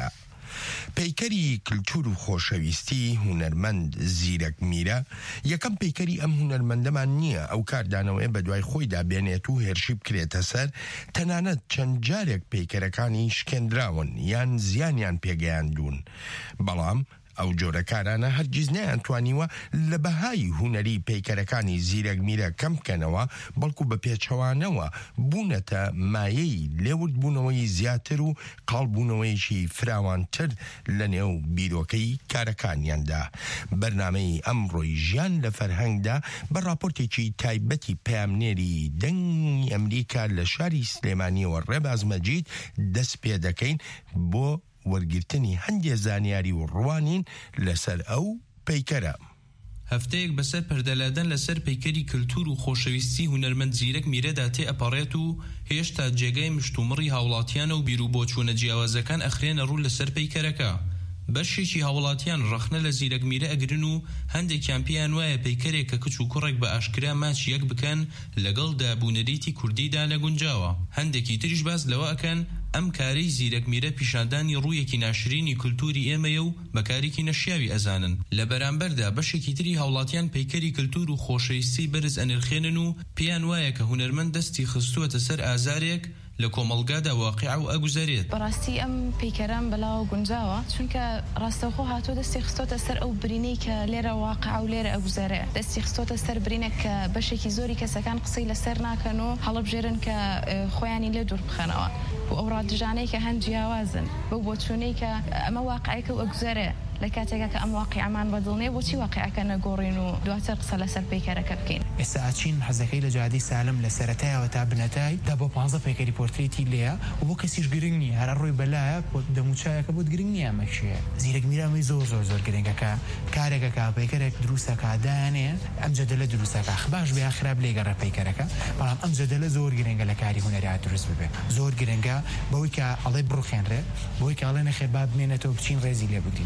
Speaker 7: پەیکەری کلتور و خۆشەویستی هونەرمەند زیرەک میرە یەکەم پەیکەری ئەم هونەرمەندەمان نییە. ئەو کاردانەوەی بە دوای خۆیدا بێنێت و هێرشی بکرێتە سەر، تەنانەت چەند جارێک پەیکەرەکانی شکێنراون یان زیانیان پێگەیاندون، بەڵام ئەو جۆرە کارانە هەرگیز نەیانتوانیوە لە بەهای هونەری پەیکەرەکانی زیرەک میرە کەم بکەنەوە، بەڵکو بە پێچەوانەوە بوونەتە مایەی لێوردبوونەوەی زیاتر و قاڵبوونەوەیشی فراوانتر لە نێو بیرۆکەی کارەکانیاندا. بەرنامەی ئەمڕۆی ژیان لە فەرهەنگدا بە راپۆرتێکی تایبەتی پەیامنێری دەنگی ئەمریکا لە شاری سلێمانیەوە ڕێباز مەجید دەست پێ دەکەین بۆ وەرگرتنی هەندێک زانیاری و ڕوانین لەسەر ئەو پەیکەرە.
Speaker 14: هەفتەیەک بەسەر پەردەلادەن لەسەر پەیکەری کلتور و خۆشەویستی هونەرمەند زیرەک میرەدا تێ ئەپەڕێت و هێشتا جێگەی مشتومڕی هاوڵاتیانە و بیر و بۆچوونە جیاوازەکان ئەخرێنە ڕوو لەسەر پەیکەرەکە. بەشێکی هاوڵاتیان ڕەخنە لە زیرەک میرە ئەگرن و هەندێکیان پێیان وایە پەیکەرێک کە کچ و کوڕێک بە ئاشکرا ماچ یەک بکەن لەگەڵ دابوونەریتی کوردیدا نەگونجاوە. هەندێکی تریش باس لەوە ئەکەن ئەم کارەی زیرەک میرە پیشاندانی ڕوویەکی ناشرینی کلتوری ئێمەیە و بەکارێکی نەشیاوی ئەزانن. لە بەرامبەردا بەشێکی تری هاوڵاتیان پەیکەری کلتور و خۆشەویستی بەرز ئەنرخێنن و پێیان وایە کە هونەرمەند دەستی خستووەتە سەر ئازارێک لە کۆمەڵگادا واقع و ئەگوزارێت.
Speaker 17: بەڕاستی ئەم پەیکەران بەلاوە گونجاوە، چونکە ڕاستەوخۆ هاتۆ دەستی خستۆتە سەر ئەو برینەی کە لێرە واقع و لێرە ئەگوزارێ، دەستی خستۆتە سەر برینێک کە بەشێکی زۆری کەسەکان قسەی لەسەر ناکەن و هەڵبژێرن کە خۆیانی لێ دوور بخەنەوە، و ئەو ڕادژانەی کە هەند جیاوازن بەو بۆچوونەی کە ئەمە واقعەکە و ئەگوزارێ لە کاتێکە کە ئەم واقعەمان بەدڵنێ بۆچی واقعەکە نەگۆڕین و دواتر قسە لەسەر پەیکەرەکە بکەین.
Speaker 20: ئێستا ئاچین حەزەکەی لە جادەی سالم لە سەرەتایەوە تا بنەتای دا بۆ 15 پەیکەری پۆرترێتی لێیە و بۆ کەسیش گرنگ نییە، هەر ڕۆی بەلایە بۆ دەموچایەکە بۆت گرنگ نییە مەکشێ. زیرەک میرەمەی زۆر زۆر زۆر گرنگەکە کارێکەکە پەیکەرێک دروستەکە دایانەیە ئەم جەدەلە دروستەکە باش بێ خراپ لێگەڕە پەیکەرەکە، بەڵام ئەم جەدەلە زۆر گرنگە لە کاری هونەریا دروست ببێ، زۆر گرنگە بەوەی کە ئەڵێ بڕوخێنرێ، بۆی کە ئەڵێ نەخێ با بمێنێتەوە بچین ڕێزی لێ بگرین.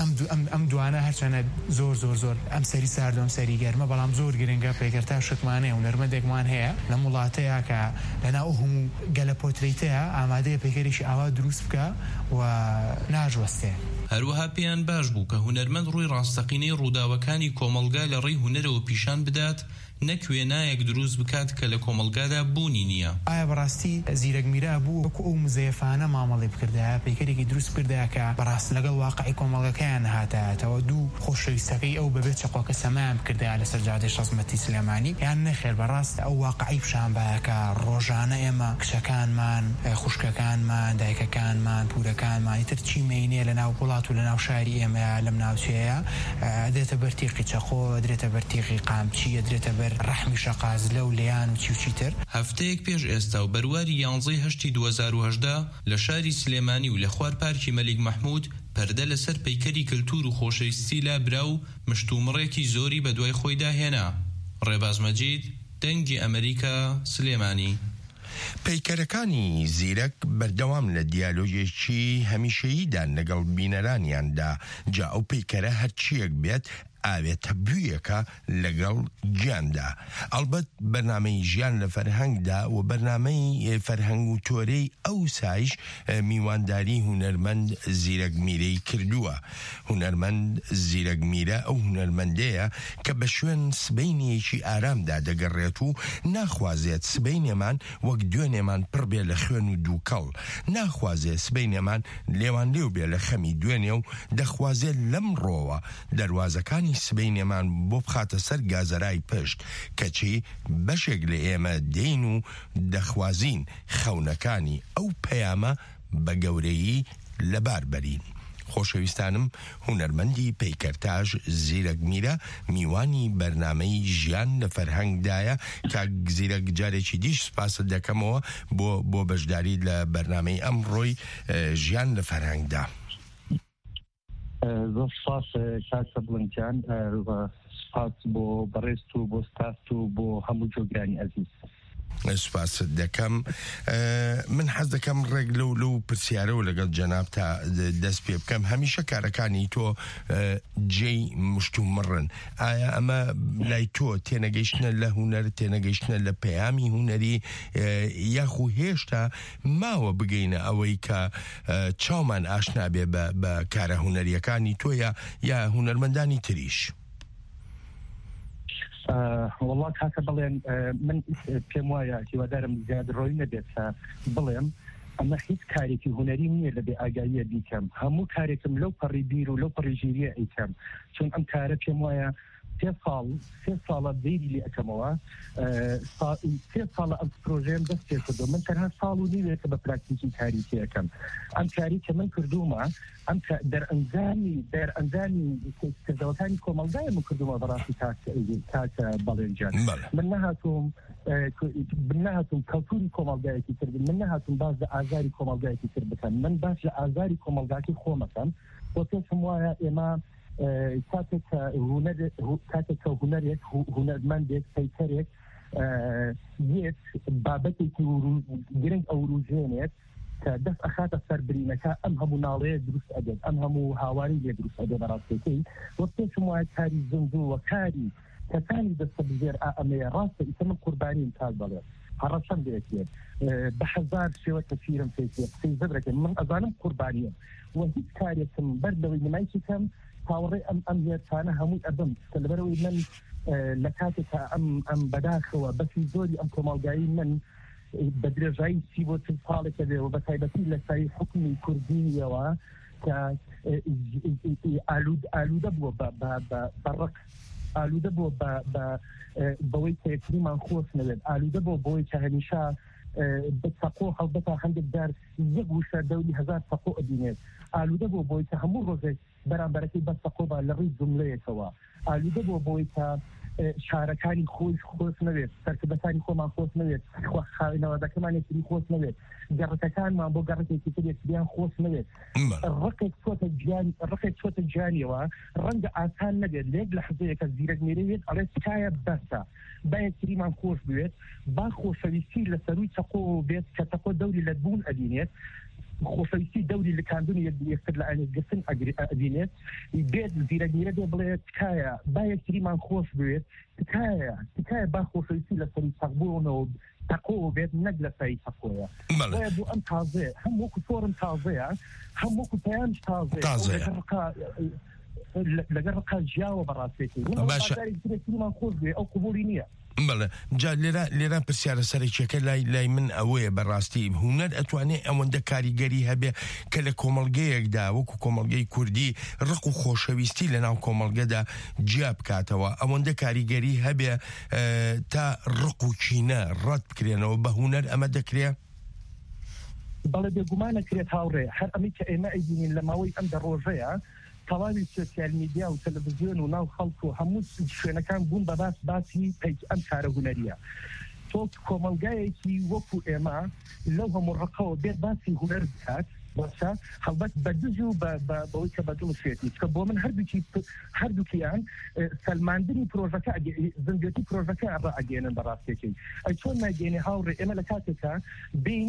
Speaker 20: ئەم دوانە هەرچەنە زۆر زۆر زۆر ئەم سەری ساردۆم سەری گەرمە، بەڵام زۆر گرنگە پەیکەر تا شتمانەیە هونەرمەندێکمان هەیە لە وڵاتەیە کە لەناو هەموو گەلە پۆترێتەیە ئامادەیە پەیکەریشی ئاوا دروست بکە و ناژوەستێ.
Speaker 14: هەروەها پێیان باش بوو کە هونەرمەند ڕووی ڕاستەقینەی ڕووداوەکانی کۆمەڵگا لە ڕێی هونەرەوە پیشان بدات، نەکوێ نایەک دروست بکات کە لە کۆمەڵگادا بوونی نییە.
Speaker 20: ئایا بەڕاستی زیرەک میرە بوو وەکو ئەو مزەیەفانە مامەڵی بکردایە پەیکەرێکی دروست کردایە کە بەڕاست لەگەڵ واقعی کۆمەڵگەکەیان هاتایەتەوە دوو خۆشەویستەکەی ئەو بەبێت چەقۆکە سەمایان بکردایە لەسەر جادەی شەزمەتی سلێمانی، یان نەخێر بەڕاست ئەو واقعی پیشانبایەکە ڕۆژانە ئێمە کچەکانمان، خوشکەکانمان، دایکەکانمان، پورەکانمان ئیتر چی مینێ لە ناو وڵات و لە ناو شاری ئێمە لەم ناوچەیە دێتە بەر تیقی چەقۆ، درێتە بەر تیقی قامچی، درێتە بەر ڕەحمی شەقازلە و لیان و چیتر.
Speaker 14: هەفتەیەک پێش ئێستا و بەرواری 11 هەشتی 2018 لە شاری سلێمانی و لە خوار پارکی مەلیک مەحموود پەردە لەسەر پەیکەری کلتور و خۆشەویستی لابرا و مشتومڕێکی زۆری بە دوای خۆیدا هێنا. ڕێباز مەجید، دەنگی ئەمریکا، سلێمانی.
Speaker 7: پەیکەرەکانی زیرەک بەردەوام لە دیالۆگێکی هەمیشەییدان لەگەڵ بینەرانیاندا، جا ئەو پەیکەرە هەرچیەک بێت ئاوێتە بوویەکە لەگەڵ گیاندا. ئەلبەت بەرنامەی ژیان لە فەرهەنگدا و بەرنامەی فەرهەنگ و تۆرەی ئەو سایش میوانداری هونەرمەند زیرەک میرەی کردووە. هونەرمەند زیرەک میرە ئەو هونەرمەندەیە کە بە شوێن سبەینێکی ئارامدا دەگەڕێت و ناخوازێت سبەینێمان وەک دوێنێمان پڕ بێ لە خوێن و دووکەڵ، ناخوازێت سبەینێمان لێوان لێو بێ لە خەمی دوێنێ و دەخوازێت لەم ڕۆوە دەواازەکانی سبەینێمان بۆ بخاتە سەر گازەرای پشت، کەچی بەشێک لە ئێمە دێین و دەخوازین خەونەکانی ئەو پەیامە بە گەورەیی لەبار بەرین. خۆشەویستانم، هونەرمەندی پەیکەرتاژ زیرەک میرە میوانی بەرنامەی ژیان لە فەرهەنگدایە. کاک زیرەک جارێکی دیش سپاست دەکەمەوە بۆ بەشداری لە بەرنامەی ئەمڕۆی ژیان لە فەرهەنگدا.
Speaker 23: زۆر سپاس کاکە بڵندیان، سپاس بۆ بەڕێست و بۆ ستاست و بۆ هەموو جۆگرانی ئەزیز.
Speaker 7: سپاس دەکەم من حەز دەکەم ڕێک لەو پرسیارەوە لەگەڵ جەناب تا دەست پێ بکەم هەمیشە کارەکانی تۆ جێی مشتومڕن ئایا ئەمە لای تۆ تێنەگەیشتنە لە هونەر تێنەگەیشتنە لە پەیامی هونەری یاخو هێشتا ماوە بگەینە ئەوەی کە چاومان ئاشنا بێ بە کارە هونەریەکانی تۆ یا هونەرمەندانی تریش
Speaker 4: والله کاکە بڵێن من پێم وایە هیوادارم زیاد ڕۆی نەبێت بڵێم ئەمە هیچ کارێکی هونەری نییە لە بێ ئاگاییە بیکەم هەموو کارێکم لەو پەڕی بیر و لەو پەڕی ژیریە ئەیکەم چون ئەم کارە پێم وایە سێ ساڵە دەیری لێ ئەەکەمەوە سێ ساڵە ئەم پرۆژێم دەست پێ کردو من تەنها ساڵ و نیوێتە بە پراکتیکی کاری تێەکەم ئەم کاری کە من کردومە ئەم دەرئەنجامی کردەوەکانی کۆمەلگایە من کردومە بەڕاستی کاکە بەڵێنجان من نەهاتوم کەلتوری کۆمەلگایەکی کرد من نەهاتوم باز لە ئازاری کۆمەلگایەکی کرد بکەم من باش لە ئازاری کۆمەلگاکی خۆمەکەم بۆ پێشم وایە ئێمە کاتێک کە هونەرێک هونەرمەندێک پەیکەرێک یەک بابەتێکی گرنگ ئەوروژێنێت کە دەست ئەخاتە سەربرینەکە ئەم هەموو ناڵەیە دروست ئەدێت ئەم هەموو هاواری لێ دروست ئەدێ بەڕاستەکەی وە پێشم وایە کاری زندوو وە کاری کەسانی دەستە بژێر ئەمەیە ڕاستە ئیتە من قوربانیم کار بڵێت هەڕەشەم دێتێت بە حەزار شێوە کەفیرم پێکێت قسەی زەبرەکەم من ئەزانم قوربانیم وە هیچ کارێکم بەردەوەی نمایکی کەم تاوەڕێ ئەم هێرچانە هەمووی ئەبم کە لەبەرەوەی من لە کاتێکە ئەم بەداخەوە بەسی زۆری ئەم کۆمەڵگایی من بە درێژایی 30 ساڵێکە بێەوە بە تایبەتی لە سای حکمی کوردیەوە کە ئالوودە بووە بەڕق ئالوودە بووە بەوەی کە یەکتریمان خۆش نەوێت ئالوودە بووە بەوەی کە هەمیشە بەتەقۆ هەڵبەتە هەندێک دار یەک وشە دەوری 1000 تەقۆ ئەبینێت ئالوودە بووە بۆی کە هەموو ڕۆژێک بەرامبەرەکەی بەس تەقۆبە لە ڕووی جوملەیەکەوە ئالوودە بووە بۆی کە شارەکانی خۆش نەوێت سەرکردەکانی خۆمان خۆش نەوێت خاوێنەوەدەکەمان یەکتری خۆش نەوێت گەڕەکەکانمان بۆ گەڕێکی تر یەکتریان خۆش نەوێت ڕقێک چۆتە گیانیەوە ڕەنگە ئاسان نەبێت لێک لە حزەیەکە زیرەک مێرەوێت ئەڵێ تکایە بەسە با یەکتریمان خۆش بوێت با خۆشەویستی لە سەروی تەقۆ بێت کە تەقۆ دەوری لە بوون ئەبینێت خۆشەویستی دەوری لە کاندونی یەکتر لە ئاینێگرتن ئەبینێت بێت زیرەگیرە بێ بڵێ تکایە با یەکتریمان خۆش بوێت تکایە با خۆشەویستی لە سەری تەقبوونەوە تەقۆ بێت نەک لە سەری تەقۆیە بۆ ئەم تازێ هەم وەکو فۆرم تازەیە هەم وەکو پەیامش تازەیە لەگەر ڕقا ژیاوە بەڕاستێتی یەکتریمان خۆش بێ ئەو قبولی نییە
Speaker 7: بەڵێ جا لێرە پرسیارە سەرێکیەکە لای من ئەوەیە بەڕاستی هونەر ئەتوانێت ئەوەندە کاریگەری هەبێ کە لە کۆمەڵگەیەکدا وەکو کۆمەڵگەی کوردی ڕق و خۆشەویستی لە ناو کۆمەڵگەدا جیا بکاتەوە ئەوەندە کاریگەری هەبێ تا ڕق و کینە ڕەت بکرێنەوە بە هونەر ئەمە دەکرێت
Speaker 4: بەڵێ بێگومانەکرێت هاوڕێ هەر ئەمی کە ئێمە ئەیبینین لە ماوەی ئەم ڕۆژەیە تەواوی سۆسیال میدیا و تەلەڤیزیۆن و ناو خەڵک و هەموو شوێنەکان بوون بە باسی ئەم کارە هونەریە تۆ کۆمەڵگایەکی وەکو ئێمە لەو هەموو ڕقەوە بێت باسی هونەر بکات باشە هەڵبەت بە دژ و بەوەی کە بەدڵ شێتی کە بۆ من هەردووکیان سەلماندنی پرۆژەکە زندگەتی پرۆژەکە ئەگەێنن بەڕاستێکی ئەی چۆن ناگەێنێ هاوڕێ ئێمە لە کاتێکە بین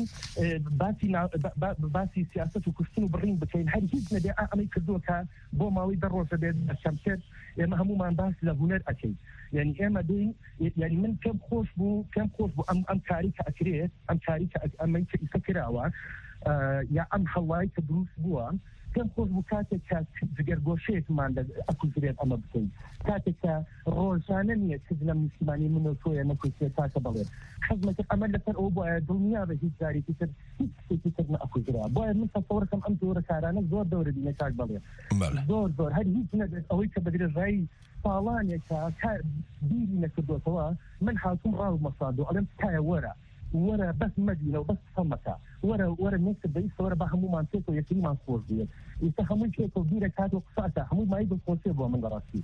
Speaker 4: باسی سیاست و کوشتن و بڕین بکەین هەر هیچ نەبێ ئەمەی کردووەکە بۆ ماوەی دەڕۆژە بێت بەشەمتر ئێمە هەمومان باس لە هونەر ئەکەین یعنی ئێمە دین یعنی من پێم خۆش بوو ئەم کاری کە ئەکرێت ئەم کاری کە ئەمەی کە ئیسە کراوە یا ئەم هەڵای کە دروست بووە پێم خۆش بوو کاتێک کە جگەرگۆشەیەکمان ئەکوزرێت ئەمە بکەین کاتێک کە ڕۆژانە نییە کز لە موسیمانی من و تۆیە نەکوسێت کاکە بڵێت حەزمەکە ئەمە لەسەر ئەو بۆیە دڵنیا بە هیچ جارێکی تر هیچ شتێکی تر نەئەکوزرا بۆیە من تەسەوڕەکەم ئەم جۆرە کارانە زۆر دەورە بینە کاک بڵێت زۆر هەر هیچ نەبێت ئەوەی کە بە درێژایی ساڵانێکە بیری نەکردوتەوە من هاتووم ڕاو مەساندۆ ئەڵێم تکایە وەرە بەس مەدینە و بەس سەمەکە وەرە نێکتر بەئیسە وەرە بە هەمومان پێکەوە یەکتریمان خۆش بێت ئێستا هەمووی پێکەوە بیرە کات و قساتە هەموو مای بخۆشێ بۆ من بەڕاستی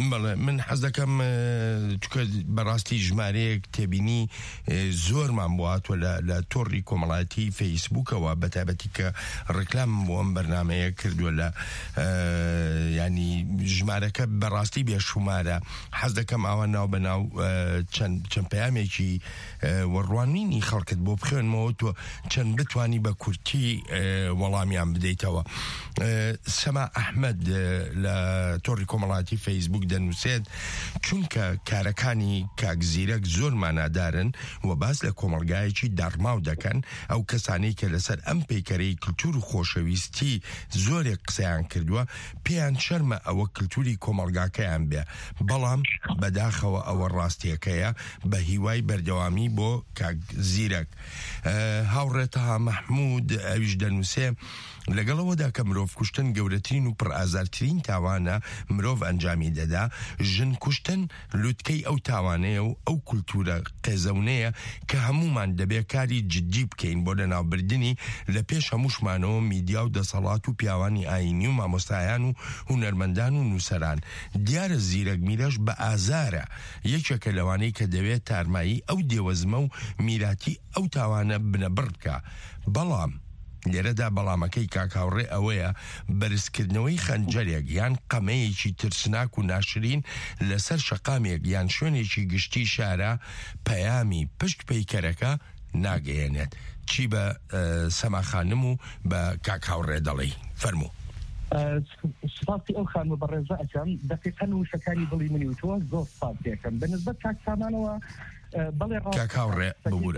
Speaker 7: بەڵێ من حەز دەکەم چکە بەڕاستی ژمارەیەک تێبینی زۆرمان بواتوە لە تۆڕی کۆمەڵایەتی فەیسبووکەوە بەتابەتی کە ڕێکلام بۆ ئەم بەرنامەیە کردووە لە ینی ژمارەکە بەڕاستی بێشومارە. حەز دەکەم ئاوە ناو بەناو چەند پەیامێکی وەڕوانینی خەڵکت بۆ بخوێنمەوە تۆ چەند بتوانی بە کورتی وەڵامیان بدەیتەوە. سەما ئەحمەد لە تۆڕی کۆمەڵایەتی فەیسبووک دەنووسێت چونکە کارەکانی کاکزیرەک زۆر مانادارن و باس لە کۆمەلگایەکی داڕماو دەکەن، ئەو کەسانەی کە لەسەر ئەم پەیکەرەی کلتور و خۆشەویستی زۆرێک قسەیان کردووە پێیان شەرمە ئەوە کلتوری کۆمەلگاکەیان بێ، بەڵام بەداخەوە ئەوە ڕاستیەکەیە بە هیوای بەردەوامی بۆ کاکزیرەک. هاوڕێتەها مەحموود ئەویش دەنووسێ لەگەڵەوەدا کە مرۆڤ کوشتن گەورەترین و پڕئازارترین تاوانە مرۆڤ ئەنجامی دەدا، ژن کوشتن لوتکەی ئەو تاوانەیە و ئەو کولتورە قێزەونەیە کە هەمومان دەبێ کاری جدی بکەین بۆ لەناوبردنی لە پێش هەمووشمانەوە میدیا و دەسەڵات و پیاوانی ئاینی و مامۆستایان و هونەرمەندان و نووسەران. دیارە زیرەک میرەش بە ئازارە، یەکێکە لەوانەی کە دەوێت تارمایی ئەو دێوەزمە و میراتی ئەو تاوانە بنەبڕ بکە. بەڵام لێرەدا بەڵامەکەی کاکاوڕێ ئەوەیە بەرزکردنەوەی خەنجەرێک یان قەمەیەکی ترسناک و ناشرین لەسەر شەقامێک یان شوێنێکی گشتی شارە پەیامی پشت پەیکەرەکە ناگەیەنێت. چی بە سەما خانم و بە کاکاوڕێ دەڵێی؟ فەرموو.
Speaker 4: سپاسی ئەو خانوە بەڕێزە ئەەکەم دەقیقەن و شەکاری دڵی منی وتووە زۆر سپاس دێکەم بەنسبەت کاک سامانەوە بەڵێ
Speaker 7: کاکاوڕێ ببوورە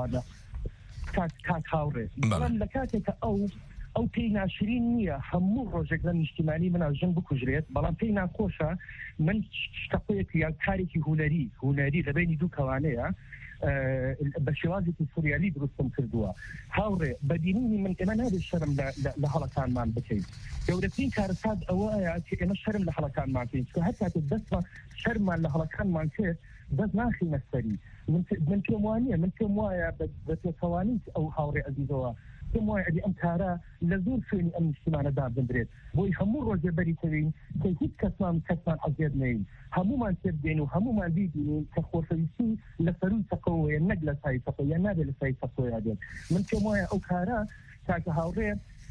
Speaker 4: کاکاوڕێ بەڵام لە کاتێکە ئەو پێی ناشرین نییە هەموو ڕۆژێک لە نیشتیمانی منە ژن بکوژرێت، بەڵام پێی ناخۆشە من شتەقەیەکی یان کارێکی هونەری لەبینی دوو کەوانەیە بە شێوازێکی سوریالی دروستم کردووە. هاوڕێ بەدینینی من ئێمە نابێت شەرم لە هەڵەکانمان بکەین. گەورەترین کارساز ئەوەیە کە ئێمە شەرم لە هەڵەکانمان بکەین، کە هەر کاتێک دەستمە شەرمان لە هەڵەکانمان کرد دەست ناخینە سەری. من پێم وانە من پێم وایە بە پێکەوانیت ئەو هاوڕێ ئەزیزەوە پێم وایە ئەدی ئەم کارە لە زۆر شوێنی ئەم نیشتیمانە دابدرێت بۆی هەموو ڕۆژێ بەریتەوین کە هیچ کەسمان ئەزیێت نەین، هەمومان تێبگەین و هەمومان بیبینین کە خۆشەویستی لە سەروی تەقەوەیە نەک لە سای تەقەوە یان نابێت لە سای تەقەوەیە دێت. من پێم وایە ئەو کارە کاکە هاوڕێ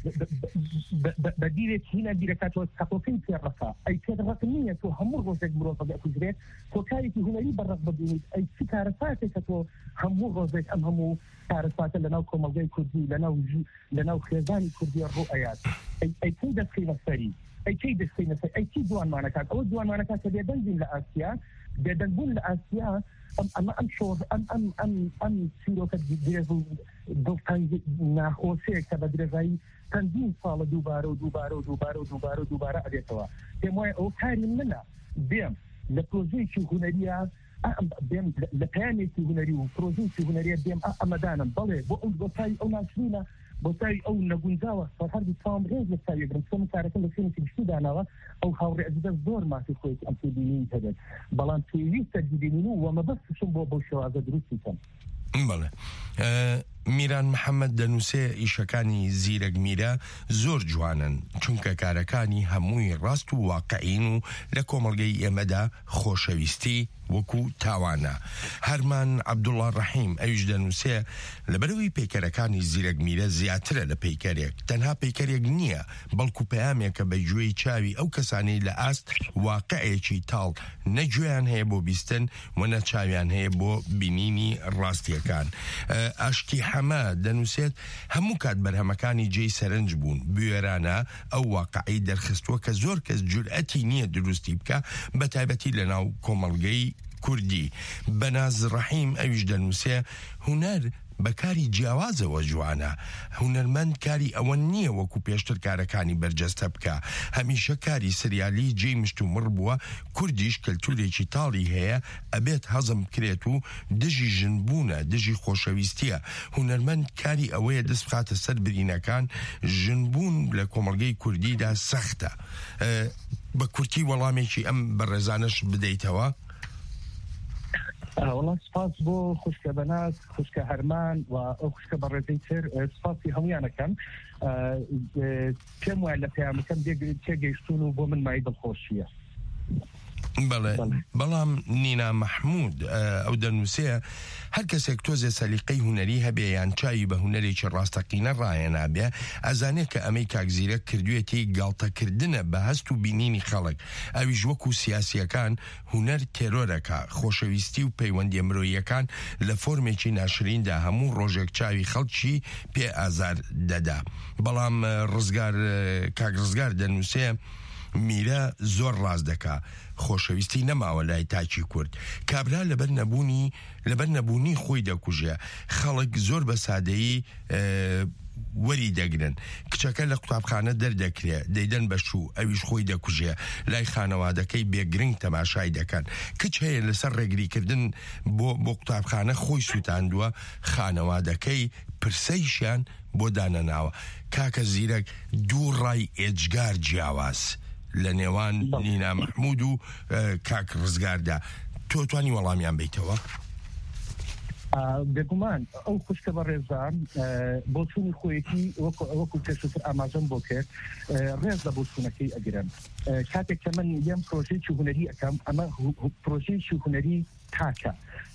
Speaker 4: بەدیرێک هینە بیرەکاتەوە تەقۆکەی پێڕەکە ئەی پێڕەق نییە تۆ هەموو ڕۆژێک مرۆڤ بەکوژرێت تۆ کارێکی هونەری بەڕق ببینیت ئەی چی کارەساتێک کە تۆ هەموو ڕۆژێک ئەم هەموو کارەساتە لەناو کۆمەلگای کوردی لەناو خێزانی کوردی ڕوو ئەیات ئەی چی دەستکەینە سەری ئەی چی دەستکەینە سەری ئەی چی جوانمانەکات ئەوە جوانمانەکات کە بێدەنگین لە ئاسیا بێدەنگبوون لە ئاسیا ئەم شۆڕ ئەم چیرۆکە درێژ و دڵتەنگ ناخۆشەیە کە بە درێژایی چەندین ساڵە دووبارە ئەبێتەوە. پێم وایە ئەو کاری منە بێم لە پرۆژەیەکی هونەریە بێم لە پەیامێکی هونەری و پرۆژەیەکی هونەریە بێم ئەمەدانم بەڵێ بۆ تای ئەو ناشرینە بۆ تای ئەو نەگونجاوە هەردی تام ڕێز لە ساویەگرم چۆن کارەکە لە شوێنێکی گشتی داناوە ئەو هاوڕێ ئەزیدە زۆر مافی خۆیەکی ئەم تێبینی هەبێت، بەڵام پێویستە ببینین و وەمەبەستشم بۆ شێوازە دروستی کەم.
Speaker 7: بەڵێ میران محەممەد دەنووسێ ئیشەکانی زیرەک میرە زۆر جوانن چونکە کارەکانی هەمووی ڕاست و واقعین و لە کۆمەڵگەی ئێمەدا خۆشەویستی وەکو تاوانە. هەرمان عەبدوڵڵا ڕەحیم ئەویش دەنووسێ لەبەرەوەی پەیکەرەکانی زیرەک میرە زیاترە لە پەیکەرێک، تەنها پەیکەرێک نییە بەڵکو پەیامێکە بە گوێی چاوی ئەو کەسانەی لە ئاست واقعەیەکی تاڵ نەگوێیان هەیە بۆ بیستن و نەچاویان هەیە بۆ بینینی ڕاستیەکان. ئاشتی حەمە دەنووسێت هەموو کات بەرهەمەکانی جێی سەرنج بوون بوێرانە ئەو واقعی دەرخستووە کە زۆر کەس جورئەتی نییە دروستی بکە بە تایبەتی لەناو کۆمەڵگەی کوردی. بەناز ڕەحیم ئەویش دەنووسێ هونەر بەکاری جیاوازەوە جوانە، هونەرمەند کاری ئەوە نییە وەکو پێشتر کارەکانی بەرجەستە بکە، هەمیشە کاری سریالی جێی مشتومڕ بووە. کوردیش کەلتورێکی تاڵی هەیە ئەبێت هەزم بکرێت و دژی ژنبوونە دژی خۆشەویستیە. هونەرمەند کاری ئەوەیە دەست بخاتە سەر برینەکان. ژنبوون لە کۆمەڵگەی کوردیدا سەختە. بە کورتی وەڵامێکی ئەم بەڕێزانەش بدەیتەوە.
Speaker 4: والله سپاس بۆ خوشکە بەناز خوشکە هەرمان و ئەو خوشکە بەڕێزەی تر سپاسی هەمویانەکەم. پێم وایە لە پەیامەکەم تێگەیشتون و بۆ من مای دڵخۆشیە.
Speaker 7: بەڵام نینا مەحموود ئەو دەنووسەیە هەر کەسێک تۆزێ سەلیقەی هونەری هەبێ یان چاوی بە هونەرێکی ڕاستەقینە ڕایەنابێ ئەزانێت کە ئەمەی کاکزیرە کردوێتی گاڵتەکردنە بە هەست و بینینی خەڵک ئەویش وەکو سیاسیەکان هونەر تێرۆرەکە خۆشەویستی و پەیوەندی مرۆییەکان لە فۆرمێکی ناشریندا هەموو ڕۆژێک چاوی خەڵکی پێ ئازار دەدا. بەڵام کاک ڕزگار دەنووسێ میرە زۆر ڕاز دەکا خۆشەویستی نەماوە لای تاچی کورد کابرا لەبەر نەبوونی خۆی دەکوژێ خەڵک زۆر بە سادەیی وەری دەگرن کچەکە لە قوتابخانە دەردەکرێ دەیدەن بە شوو ئەویش خۆی دەکوژێ لای خانەوادەکەی بێگرنگ تەماشای دەکەن کچ هەیە لەسەر ڕێگریکردن بۆ قوتابخانە خۆی سووتاندووە خانەوادەکەی پرسەیشیان بۆ دانەناوە. کاکە زیرەک دوو ڕای ئێجگار جیاواز لە نێوان نینا مەحموود و کاک ڕزگاردا تۆ توانی وەڵامیان بیتەوە؟
Speaker 4: بێگومان ئەو خوشکە بە ڕێزان بۆ چوونی خۆیەتی وەکو پێشتر ئاماژەم بۆ کرد ڕێز لە بۆ چوونەکەی ئەگرن کاتێک کە من یەم پرۆژەیەکی هونەری ئەەکەم ئەمە پرۆژەیەکی هونەری تاکە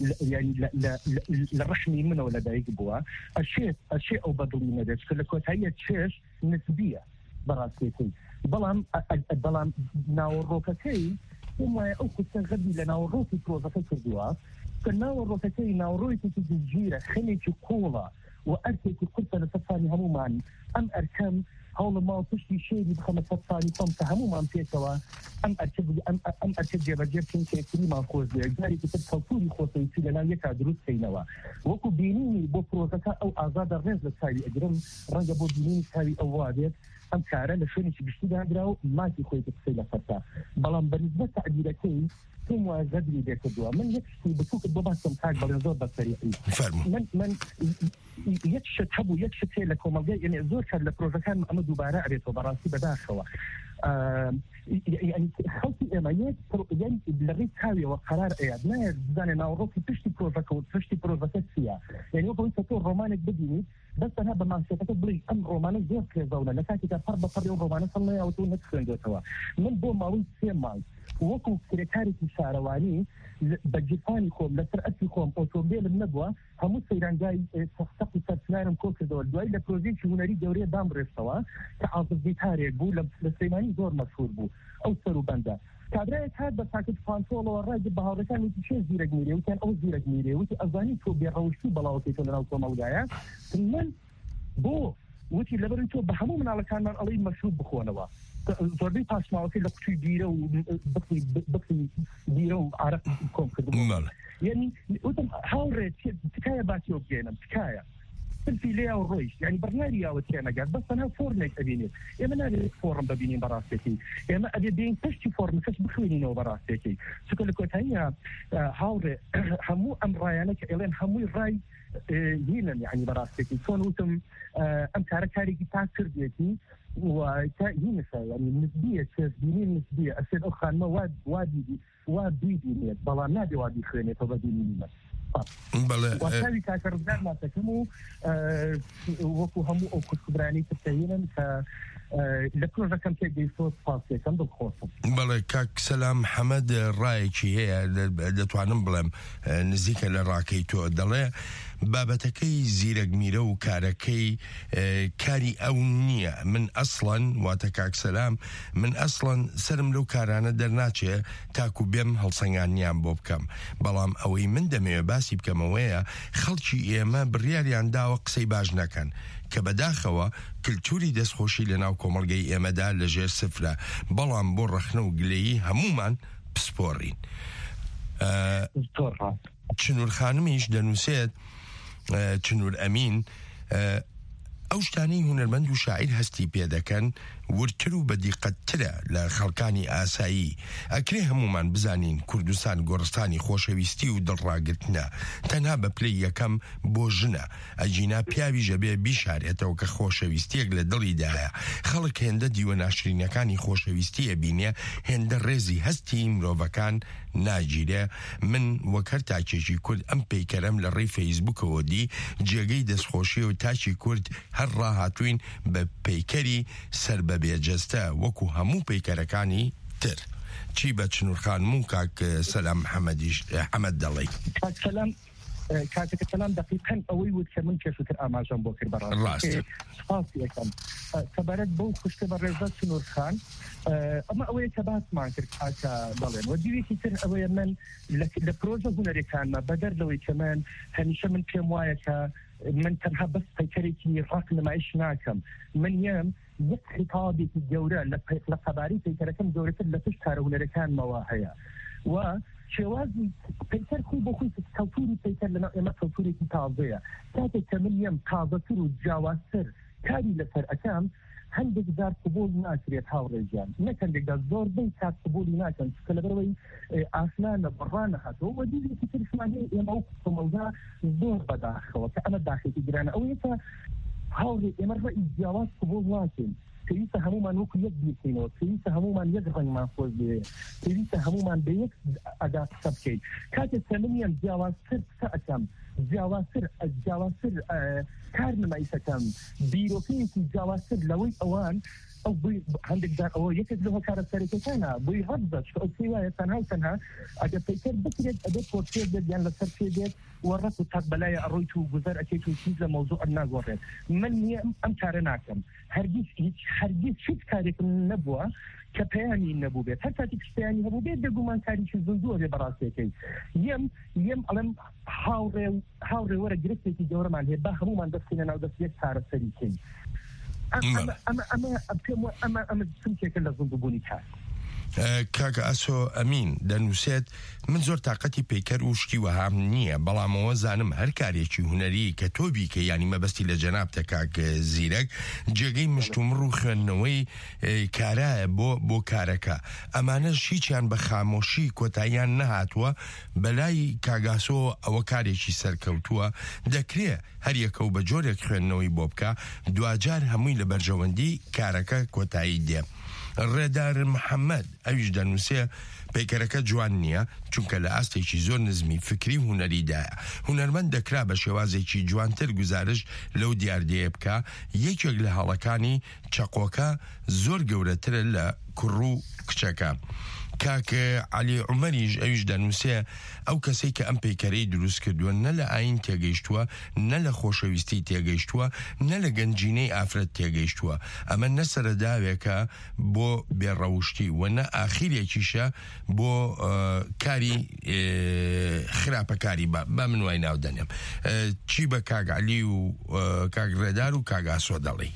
Speaker 4: لە ڕەشمی منەوە لەدایک بووە ئەشێ ئەو بەدڵی نەدەست کە لە کۆتاییە چێش نسبیە بەڕاستێتی بەڵام ناوەڕۆکەکەی وایە ئەو خوشکە غەبی لە ناوەڕۆکی پرۆژەکە کردووە کە ناوەڕۆکەکەی ناوەڕۆیەکی جزگیرە خەلێکی کۆڵە و ئەرکێکی قورتە لە سەرفانی هەمومان ئەم ئەرکەم هەوڵە ماوە پشتی شێری بخەمە سەرفانی خۆم کە هەمومان پێکەوە ئەم ئەرکە جێبەجێ بکەین کە یەکتریمان خۆش بێ جارێکی تر کەڵتوری خۆشەویستی لەناو یەکا دروست بکەینەوە وەکو بینینی بۆ پرۆژەکە ئەو ئازادە ڕێز لە چاوی ئەگرم ڕەنگە بۆ بینینی چاوی ئەو وادێت ئەم کارە لە شوێنێکی گشتیداگرا و ماکی خۆی پسەی لە سەرتا بەڵام بەنسبەت تەعبیرەکەی تۆم وایە غەدری دێکردووە من یەک شتی بچووکت بۆ باسم کاک بەڵێن زۆر بەسەریعی من یەک شت هەبوو یەک شت هەیە لە کۆمەلگای یعنی زۆر کار لە پرۆژەکان ئەمە دووبارە ئەبێتەوە بەڕاستی بەداخەوە خەڵکی ئێمە لە ڕێی چاویەوە قەرار ئەیاد نایە بزانێ ناوەڕۆکی پشتی پرۆژەکە و پشتی پرۆژەکە چییە یعنی وەکەوەی کە تۆ ڕۆمانێک ببینیت بەس تەنها بە ماسیەتەکە بڵی ئەم ڕۆمانە زۆر کرێزەونە لە کاتێکدا پەر بە پەڕی ئەو ڕۆمانە سەڵ نەیاوە تۆ نەتخوێندێتەوە من بۆ ماوەی 3 مانگ وەکو کرێکارێکی شارەوانی بە جیفانی خۆم لەسەر ئەسی خۆم ئۆتۆمبیلم نەبووە هەموو سەیرانگای سەختەق و سەرسنارم کۆ کردەوە دوای لە پرۆژەیەکی هونەری گەورەیە دامڕێستەوە کە ئازرگیتارێک بوو لە سلەیمانی زۆر مەشهور بوو ئەو سەر و بەندە کابرایەک هات بە تاکت فانتۆڵەوە ڕای بە هاوڕەکان وتی چێ زیرەک میرێ وتیان ئەو زیرەک میرێ وتی ئەزانی تۆ بێڕەوشتی بەڵاوەکەیتۆ لەناو کۆمەڵگایە من بۆ وتی لەبەر تۆ بە هەموو مناڵەکانمان ئەڵەی مەشروب بخۆنەوە زۆربەی پاسماوەکەی لە قوچی دیرە و بکڵی دیرە و عارق کۆم کردم یعنی وتم هاوڕێ تکایە باسی ئەو بگێنم تکایە سلفی لێیا و ڕۆیش یعنی بەرناری یاوە تێنەگات بەس تەنها فۆرمێک ئەبینێت ئێمە نابێت فۆرم ببینین بەڕاستێکی ئێمە ئەبێ بین پشتی فۆرمەکەش بخوێنینەوە بەڕاستێکی چونکە لە کۆتاییە هاوڕێ هەموو ئەم ڕایانە کە ئێڵێن هەمووی ڕای هینن یعنی بەڕاستێکی چۆن وتم ئەم کارە کارێکی تا کردێتی وهینسا يعني نسبية تسبينين نسبية أسير أخوان ما وادي دينيت بلا نادي وادي خينيت وبدي مينيمت وكاوي كاكر بزار ما تكمو وكو همو أو كسكبراني تبتهينا لكل رقم تيجي صوت فاصلة كم بالخوصة
Speaker 7: بلا كاك سلام حمد رايكي هي دتوانم بلم نزيك لراكيتو دلي بابەتەکەی زیرەگمیرە و کارەکەی کاری ئەو نییە من ئەسڵەن واتە کاک سەلام من ئەسڵەن سرم لەو کارانە دەرناچێ تاکو بێم هەڵسەنگانیان بۆ بکەم بەڵام ئەوەی من دەمەوێت باسی بکەمەوەیە خەڵکی ئێمە بڕیاریان داوە قسەی باش نەکەن کە بەداخەوە کللتوری دەستخۆشی لەناو کۆمەڵگەی ئێمەدا لەژێر سفرە بەڵام بۆ ڕەخنە و گلەیی هەمومان پسپۆڕین. چنوور خانمیش دەنووسێت چنوور ئەمین ئەو شتانەی هونەرمەند و شاعیر هەستی پێ دەکەن ورتر و بەدیقەتترە لە خەڵکانی ئاسایی ئەکرێ هەمومان بزانین کوردستان گۆڕستانی خۆشەویستی و دڵڕاگرتنە تەنها بە پلەی یەکەم بۆ ژنە ئەجینا پیاوی ژەبێ بیشارێتەوە کە خۆشەویستیەک لە دڵیدایە خەڵک هێندە دیوە ناشرینەکانی خۆشەویستی ئەبینێ هێندە ڕێزی هەستی مرۆڤەکان ناگیرێ من وەک هەر تاکێکی کورد ئەم پەیکەرەم لە ڕێی فەیسبووکەوە دی جێگەی دەستخۆشی و تاکی کورد هەر ڕاهاتوین بە پەیکەری سەر بە بێجەستە وەکو هەموو پەیکەرەکانی تر چی بە چنوورخان و کاک سەلام حەمەد دەڵێ.
Speaker 4: کاک سەلام کاتێک سەلام دقیقاً ئەوەی وت کە من پێشووتر ئاماژەم بۆ کرد بەڕاستی سپاسی یەکەم سەبارەت بەو خوشکە بەڕێزە چنوورخان ئەمە ئەوەیە کە باسمان کرد کاکە دەڵێن و دیوێکی تر ئەوەیە من لە پرۆژە هونەرەکانمە بەدەر لەوەی کە من هەمیشە من پێم وایە کە من تەنها بەس پەیکەرێکی ڕاک نمایش ناکەم من یەم یەک خیتابێکی گەورە لە قەبارەی پەیکەرەکەم گەورەتر لە پشت کارە هونەرەکانمەوە هەیە و شێوازی پەیکەر خۆی بۆ خۆی کەڵتوری پەیکەر لەناو ئێمە کەڵتورێکی تازەیە کاتێک کە من یەم تازەتر و جیاوازتر کاری لەسەر ئەەکەم هەندێک جار قبول ناکرێت هاوڕێژیان نەک هەندێکدا زۆربەی کات قبولی ناکەن چکە لەبەرەوەی ئاسنانە بڕانە هاتەوە و دیوێکی ترشمان هەیە ئێمە ئەو قسەمەودا زۆر بەداخەوە کە ئەمە داخێکی گرانە ئەوەیە کە هاوڕێ ئێمە ڕەئی جیاواز قبول ناکەین پێویستە هەمومان وەکو یەک بیرکەینەوە پێویستە هەمومان یەک ڕەنگمان خۆش بێ پێویستە هەمومان بە یەک ئەدا قسە بکەین کاتێک کە من یەم جیاوازتر قسە ئەەکەم جیاوازتر کار نمایشەکەم بیرۆکەیەکی جیاوازتر لەوەی ئەوان ئەو هەندێک جار ئەوە یەکێک لەوە کارە سەرەکیەکانە بۆی هەبدە ئەو پێی وایە تەنها ئەگەر پەیکەر بکرێت ئەبێت پۆرتێ بێت یان لەسەر پێ بێت وەڕەت و تاک بەلایە ئەڕۆیت و گوزەر ئەکەیت و چیز لە مەوزوع ناگۆڕێت من نییە ئەم کارە ناکەم هەرگیز هیچ کارێکم نەبووە کە پەیانی نەبوو بێت هەر کاتێک پەیانی هەبوو بێت دەگومان کاریشی زۆر بێ بەڕاستیەکەی یەم ئەڵێم هاوڕێ وەرە گرفتێکی گەورەمان هەیە با هەمومان دەستینە ناو دەست یەک کارە سەریکەین ئەمە سمکێکە لە زندوبوونی کار
Speaker 7: کاکە ئەسۆ ئەمین دەنووسێت من زۆر تااقەتی پەیکەر و شتی وەهام نییە بەڵامەوە زانم هەر کارێکی هوەری کە تۆ بیکە ینی مەبەستی لە جەنابتە کاک زیرەک جێگەی مشتومڕ و خوێندنەوەی کارایە بۆ کارەکە ئەمانە هیچیان بە خامۆشی کۆتاییان نەهاتووە بەلای کاگاسۆ ئەوە کارێکی سەرکەوتووە دەکرێت هەر یەکە و بە جۆرێک خوێندنەوەی بۆ بکە دوجار هەمووی لە بەرژەوەندی کارەکە کۆتایی دێ ڕێدار محەممەد ئەویش دەنووسێ پەیکەرەکە جوان نییە چونکە لە ئاستێکی زۆر نزمی فکری و هوەریدایە هوەرمەند دەکرا بە شێوازێکی جوانتر گزارش لەو دیاردەیە بکە یەکێک لە هەڵەکانی چەقۆکە زۆر گەورەترە لە کوڕ و کچەکە کاکە علی عومەریش ئەویش دەنووسێ ئەو کەسەی کە ئەم پەیکەرەی دروست کردووە نە لە ئاین تێگەیشتووە نە لە خۆشەویستی تێگەیشتووە نە لە گەنجینەی ئافرەت تێگەیشتووە ئەمە نە سەرەداوێکە بۆ بێڕەوشتی و نە ئاخیرێکیشە بۆ کاری خراپەکاری بە من وای ناو دەنێم چی بە کاک علی و کاک ڕێدار و کاگاسۆ دەڵێ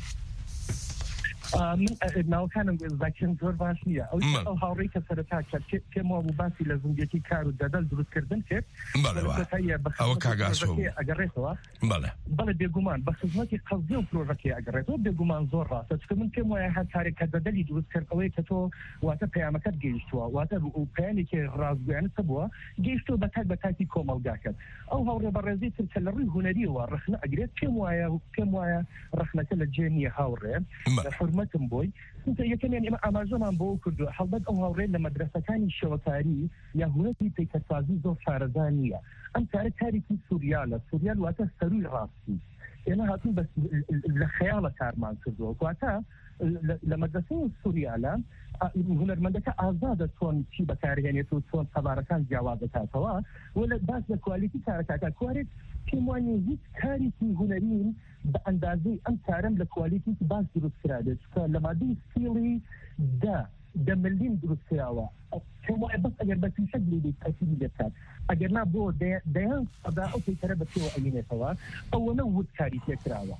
Speaker 4: من ناوکانم زاکن زۆر باش نییە ئەو هاوڕێی کە سەرەتا کرد پێم وابوو باسی لە زیندگیەتی کار و دەدەل دروستکردن کرد
Speaker 7: ئەوە کاگاسۆ
Speaker 4: ئەگەڕێتەوە بەڵێ بێگومان بە خزمەتی قەزیە و پرۆژەکەی ئەگەڕێتەوە بێگومان زۆر ڕاستە چکە من پێم وایە هەر کارێک کە دەدەلی دروستکرد ئەوەیە کە تۆ واتە پەیامەکەت گەیشتووە واتە پەیامێکی ڕازگویانە بووە گەیشتۆ بە کاتی کۆمەڵگاکەت ئەو هاوڕێ بەڕێزی تر کە لە ڕووی هوەریەوە ڕخنە ئەگرێت پێم وایە ڕخنەکە لە جێ نییە هاوڕێ حرمەتم بۆی یەکەمیان ئێمە ئاماژەمان بۆ کردو هەڵبەت ئەو هاوڕێ لە مەدرسەکانی شەوەکاری یا هوەری پەیکەرسازی زۆر شارەزان نییە ئەم کارێکی سوریالە سوریال واتە سەروی ڕاستی ئێمە هاتوون بەس لە خەیاڵە کارمان کردووە واتە لە مەدرسەی سوریالە هوەرمەندەکە ئازادە چۆن چی بەکارهێنێت و چۆن سەبارەکان جیاواز دەکاتەوە وە باس لە کوالیتی کارەکە کوارێت پێم وانێ هیچ کارێکی هوەرین بە ئەندازەی ئەم کارم لە کوالیتیکی باس دروست کرادێت لە مادەی سیڵی دەملین دروست کراوە پێم وایە بەس ئەگەر بە پیشەک لێ تەکیلی دەکات ئەگەر نا بۆ دەیان سەدا ئەو پەیکەرە بە پێوە ئەمینێتەوە ئەوە نەوت کاری تێکراوە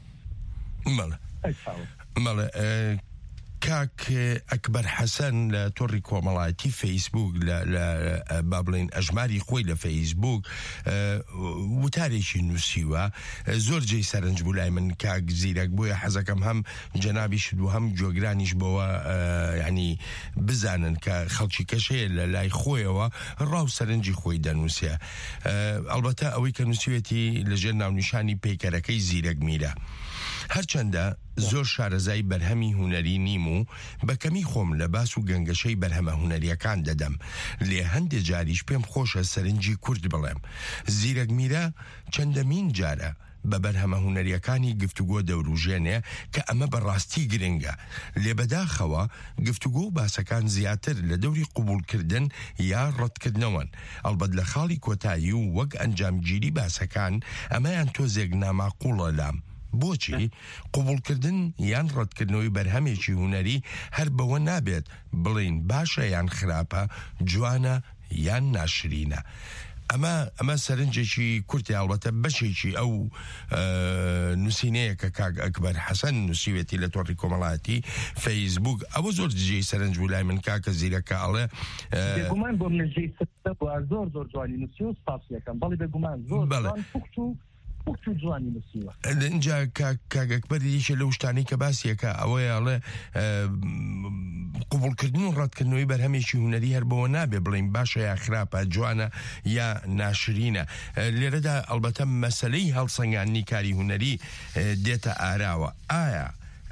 Speaker 7: مەڵێ کاک ئەکبەر حەسەن لە تۆڕی کۆمەڵایەتی فەیسبوک لە با بڵێن ئەژماری خۆی لە فەیسبوک وتارێکی نووسیوە زۆر جێی سەرنج بوو لای من کاک زیرەک بۆیە حەزەکەم هەم جەنابیش و هەم جۆگرانیش بەوە ینی بزانن کە خەڵکی کەشەیە لە لای خۆیەوە ڕاو سەرنجی خۆی دەنووسێ ئەلبەتە ئەوەی کە نووسیوێتی لەژێر ناونیشانی پەیکەرەکەی زیرەک میرە هەرچەندە زۆر شارەزای بەرهەمی هونەری نیم و بەکەمی خۆم لە باس و گەنگەشەی بەرهەمە هونەریەکان دەدەم، لێ هەندێک جاریش پێم خۆشە سەرنجی کورد بڵێم. زیرەک میرە چەندەمین جارە بە بەرهەمە هونەریەکانی گفتوگۆ دەوروژێنێ کە ئەمە بەڕاستی گرنگە. لێبەداخەوە گفتوگۆ و باسەکان زیاتر لە دەوری قبولکردن یا ڕەتکردنەوەن. ئەڵبەت لە خاڵی کۆتایی و وەک ئەنجامگیری باسەکان ئەمەیان تۆزێک ناماقوڵە لام. بۆچی قبولکردن یان ڕەتکردنەوەی بەرهەمێکی هونەری هەر بەوە نابێت بڵین باشە یان خراپە، جوانە یان ناشرینە. ئەمە سەرنجێکی کورتی هەڵبەتە بەشێکی ئەو نووسینەیە کە کاک ئەکبەر حەسەن نووسیوێتی لە تۆڕی کۆمەڵایەتی فەیسبوک. ئەوە زۆر جێی سەرنج بوو لای من کاکە زیرەکە ئەڵێ
Speaker 4: بێگومان بۆ منەژەی زۆر زۆر جوانی نووسی و سپاسیەکەم بەڵێ بێگومان زۆر جوانی نووسیوە.
Speaker 7: اینجا کاک ئەکبەر یەکێ لەو شتانەی کە باسیەکە ئەوەیە ئەڵێ قبولکردن و ڕەتکردنەوەی بەرهەمێکی هونەری هەر بەوە نابێ بڵین باشە یا خراپە، جوانە یا ناشرینە. لێرەدا ئەلبەتە مەسەلەی هەڵسەنگاندنی کاری هونەری دێتە ئاراوە. ئایا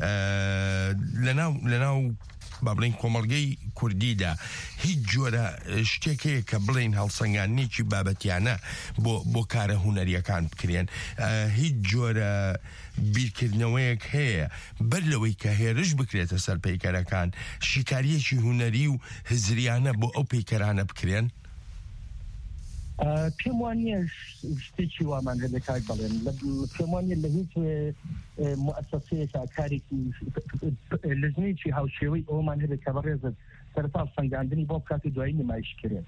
Speaker 7: لەناو با بڵین کۆمەڵگەی کوردیدا هیچ جۆرە شتێکەیە کە بڵین هەڵسەنگاندنێکی بابەتیانە بۆ کارە هونەریەکان بکرێن؟ هیچ جۆرە بیرکردنەوەیەک هەیە بەر لەوەی کە هێرش بکرێتە سەر پەیکەرەکان، شیکاریەکی هونەری و هزریانە بۆ ئەو پەیکەرانە بکرێن؟
Speaker 4: پێم وانە شتێکی وامان هەبێ کاک بڵێن، پێم وانە لە هیچ مؤسسەیەکە کارێکی لەژنێکی هاوشێوەی ئەومان هەبێت کە بەڕێزت سەرتا سەنگاندنی بۆ بکات و دوایی نمایشکرێن.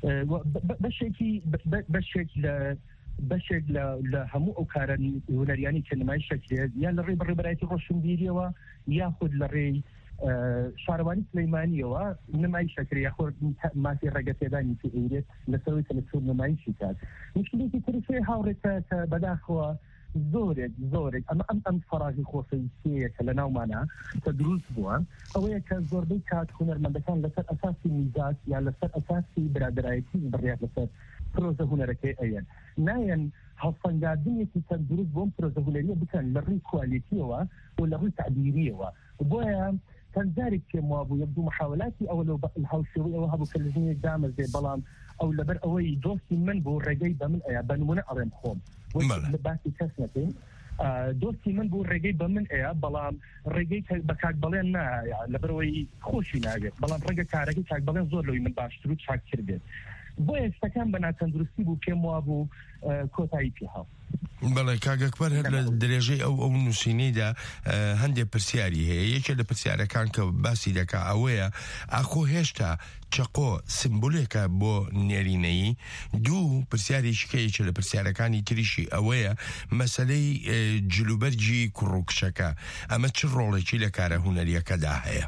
Speaker 4: بەشێک لە هەموو ئەو کارە هونەریانی کە نمایشەکرێت یان لە ڕێی بەڕێبەرایەتی ڕۆشنبیریەوە یاخود لە ڕێی شارەوانی سلەیمانیەوە نمایشەکرێت یاخۆ مافی ڕێگەتێدانی ئەورێت لەسەرەوەی تەلەڤیزیۆن نمایشی کات. مشکلێکی ترسێ هاوڕێتە کە بەداخەوە زۆرێک ئەم فەراغی خۆشەویستیەیە کە لە ناومانە کە دروست بووە ئەوەیە کە زۆربەی کات هونەرمەندەکان لەسەر ئەساسی میزات یا لەسەر ئەساسی برادرایەتی بڕیات لەسەر پرۆژە هونەرەکەی ئەیەن نایەن هەڵسەنگاندنێکی چەند دروست بۆم پرۆژە هونەریە بکەن لە ڕووی کوالیتیەوە و لە ڕووی تعبیریەوە. بۆیە تەنجارێک پێم وابوو یەک دوو محاولاتی ئەوە لەو هاوشێوەی ئەوە هەبوو کە لەژنێک دامەزێ، بەڵام ئەو لەبەر ئەوەی دۆستی من بۆ ڕێگەی بە من ئەیە بە نمونە ئەڵێم خۆم لە باسی کەس نەکەین، دۆستی من بۆ ڕێگەی بە من ئەیە، بەڵام ڕێگەی بە کاک بەڵێن نایە لەبەرەوەی خۆشی ناگێت، بەڵام ڕێگە کارەکەی کاک بەڵێن زۆر لەوەی من باشتر و چاکتر بێت. بۆیە شتەکان بە ناتەندروستی بوو پێم وابوو کۆتایی پێهاو.
Speaker 7: بەڵێ کاگەکبەر هەر لە درێژەی ئەو نووسینەیدا هەندێک پرسیاری هەیە. یەکێ لە پرسیارەکان کە باسی دەکا ئەوەیە ئاخۆ هێشتا چەقۆ سمبولێکە بۆ نێرینەیی؟ دوو پرسیارێکی کەیەکێ لە پرسیارەکانی تریشی ئەوەیە مەسەلەی جلوبەرجی کوڕوکشەکە، ئەمە چ ڕۆڵێکی لە کارە هونەریەکەدا هەیە؟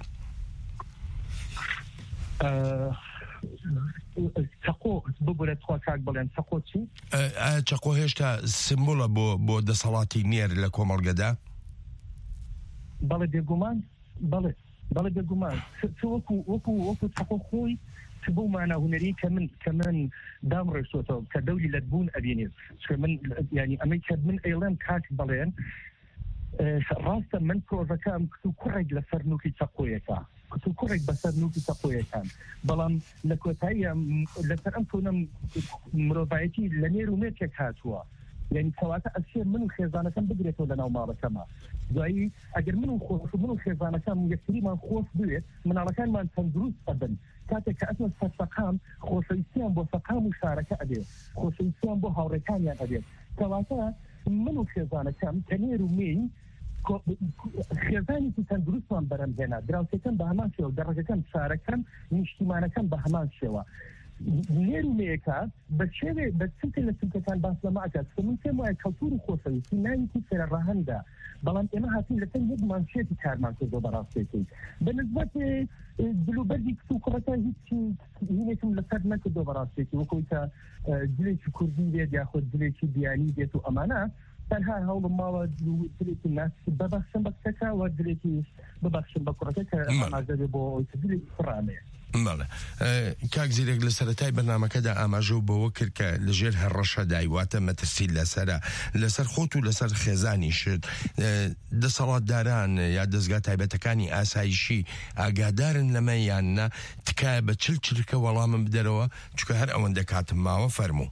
Speaker 4: چەقۆ ببرێت خوا کاک بڵێن چەقۆ چی؟
Speaker 7: چەقۆ هێشتا سمبولە بۆ دەسەڵاتی نێر لە کۆمەڵگەدا؟
Speaker 4: بەڵێ بێگومان بەڵێ بێگومان وەکو چەقۆ خۆی بۆ مانە هونەری کە من دام ڕێسۆتەوە کە دەوری لەتبوون ئەبینێت من ینی ئەمەی کە من ئەیڵێم کاک بڵێن ڕاستە من پرۆژەکەم کتو کوڕێک لەسەر نوکی چەقۆیەکە کتو کوڕێک بەسەر نوکی چەقۆیەکان، بەڵام لە کۆتاییە لەسەر ئەم کۆنم مرۆڤایەتی لە نێر و مێرکێک هاتووە، یعنی کەواتە ئەسێ من و خێزانەکەم بگرێتەوە لە ناو ماڵەکەمە. دوایی ئەگەر من و خێزانەکەم یەکتریمان خۆش بوێت مناڵەکانمان تەندروست ئەبن، کاتێک کە ئەتمە سەر سەقام خۆشەویستیان بۆ سەقام و شارەکە ئەبێت، خۆشەویستیان بۆ هاوڕێکانیان ئەبێت. کەواتە من و خێزانەکەم کە نێر و مێی خێزانێکی تەندروستمان بەرەمهێنا، دراوسەکەم بە هەمان شێوە، دەڕەکەکەم شارەکەم نیشتیمانەکەم بە هەمان شێوە. نێر و مێیەکە بە چنکە لە چنکەکان باس لەمە ئەکات کە من پێم وایە کەڵتور و خۆشەویستی ناویکی سەرە ڕاهەندا، بەڵام ئێمە هاتین لەسەر یەک مانچێتی کارمان کردەوە بەڕاستێکی بەنسبەت دلوبەرگی کچ و کوڕەکە هینێکم لەسەر نەکردەوە بەڕاستێکی وەکەوەی کە دلێکی کوردی بێت یاخۆ دلێکی بیانی بێت و ئەمانە تەنها هەوڵم ماوە دلێکی ناس ببەخشم بە کچەکە و دلێکی ببەخشم بە کوڕەکە کە ئاماژە بێ بۆ ئەوەی کە دلێکی کوڕانەیە.
Speaker 7: بەڵێ کاک زیرێک لە سەرەتای بەرنامەکەدا ئاماژە بەوە کرد کە لەژێر هەرڕەشە دایواتە مەترسی لەسەر خۆت و لەسەر خێزانی شت دەسەڵاتداران یا دەستگا تایبەتەکانی ئاسایشی ئاگادارن لەمە یاننا تکایە بە چلکە وەڵامم بدەرەوە چکە هەر ئەوەندە کاتم ماوە فەرموو.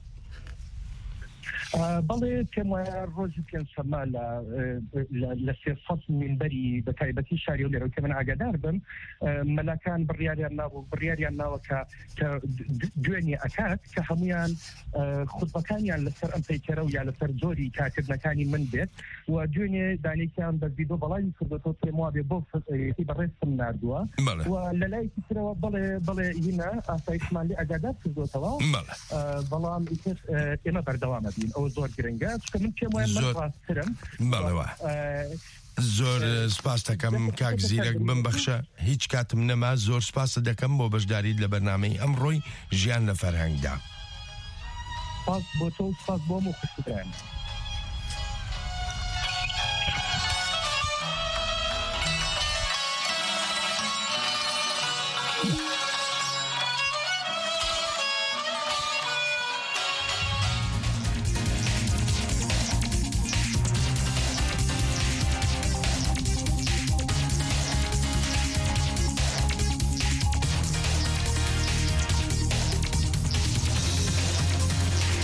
Speaker 4: بەڵێ پێم وایە ڕۆژی پێنجشەممە لە 300 منبەری بە تایبەتی شاری و لێرە کە من ئاگادار بم مەلاکان بڕیاریان ناوە کە دوێنێ ئەکات کە هەمویان خوتبەکانیان لەسەر ئەم پەیکەرە و یا لەسەر جۆری کارکردنەکانی من بێت و دوێنێ دانێکیان بەزیدۆ بەڵاوی کردەوە پێم وابێ بۆ بەڕێستم ناردووە و لە لایەکی ترەوە بڵێ هینە ئاسایشمان لێ ئاگادار کردوتەوە بەڵام ئێمە بەردەوامە بین ئەوە زۆر گرنگە چکە من پێم وایە من ڕاستترم.
Speaker 7: زۆر سپاس دەکەم کاک زیرەک بمبەخشە هیچ کاتم نەما زۆر سپاس دەکەم بۆ بەشداریت لە بەرنامەی ئەمڕۆی ژیان لە فەرهەنگدا.
Speaker 4: سپاس بۆ تۆ سپاس بۆم و خوشتران.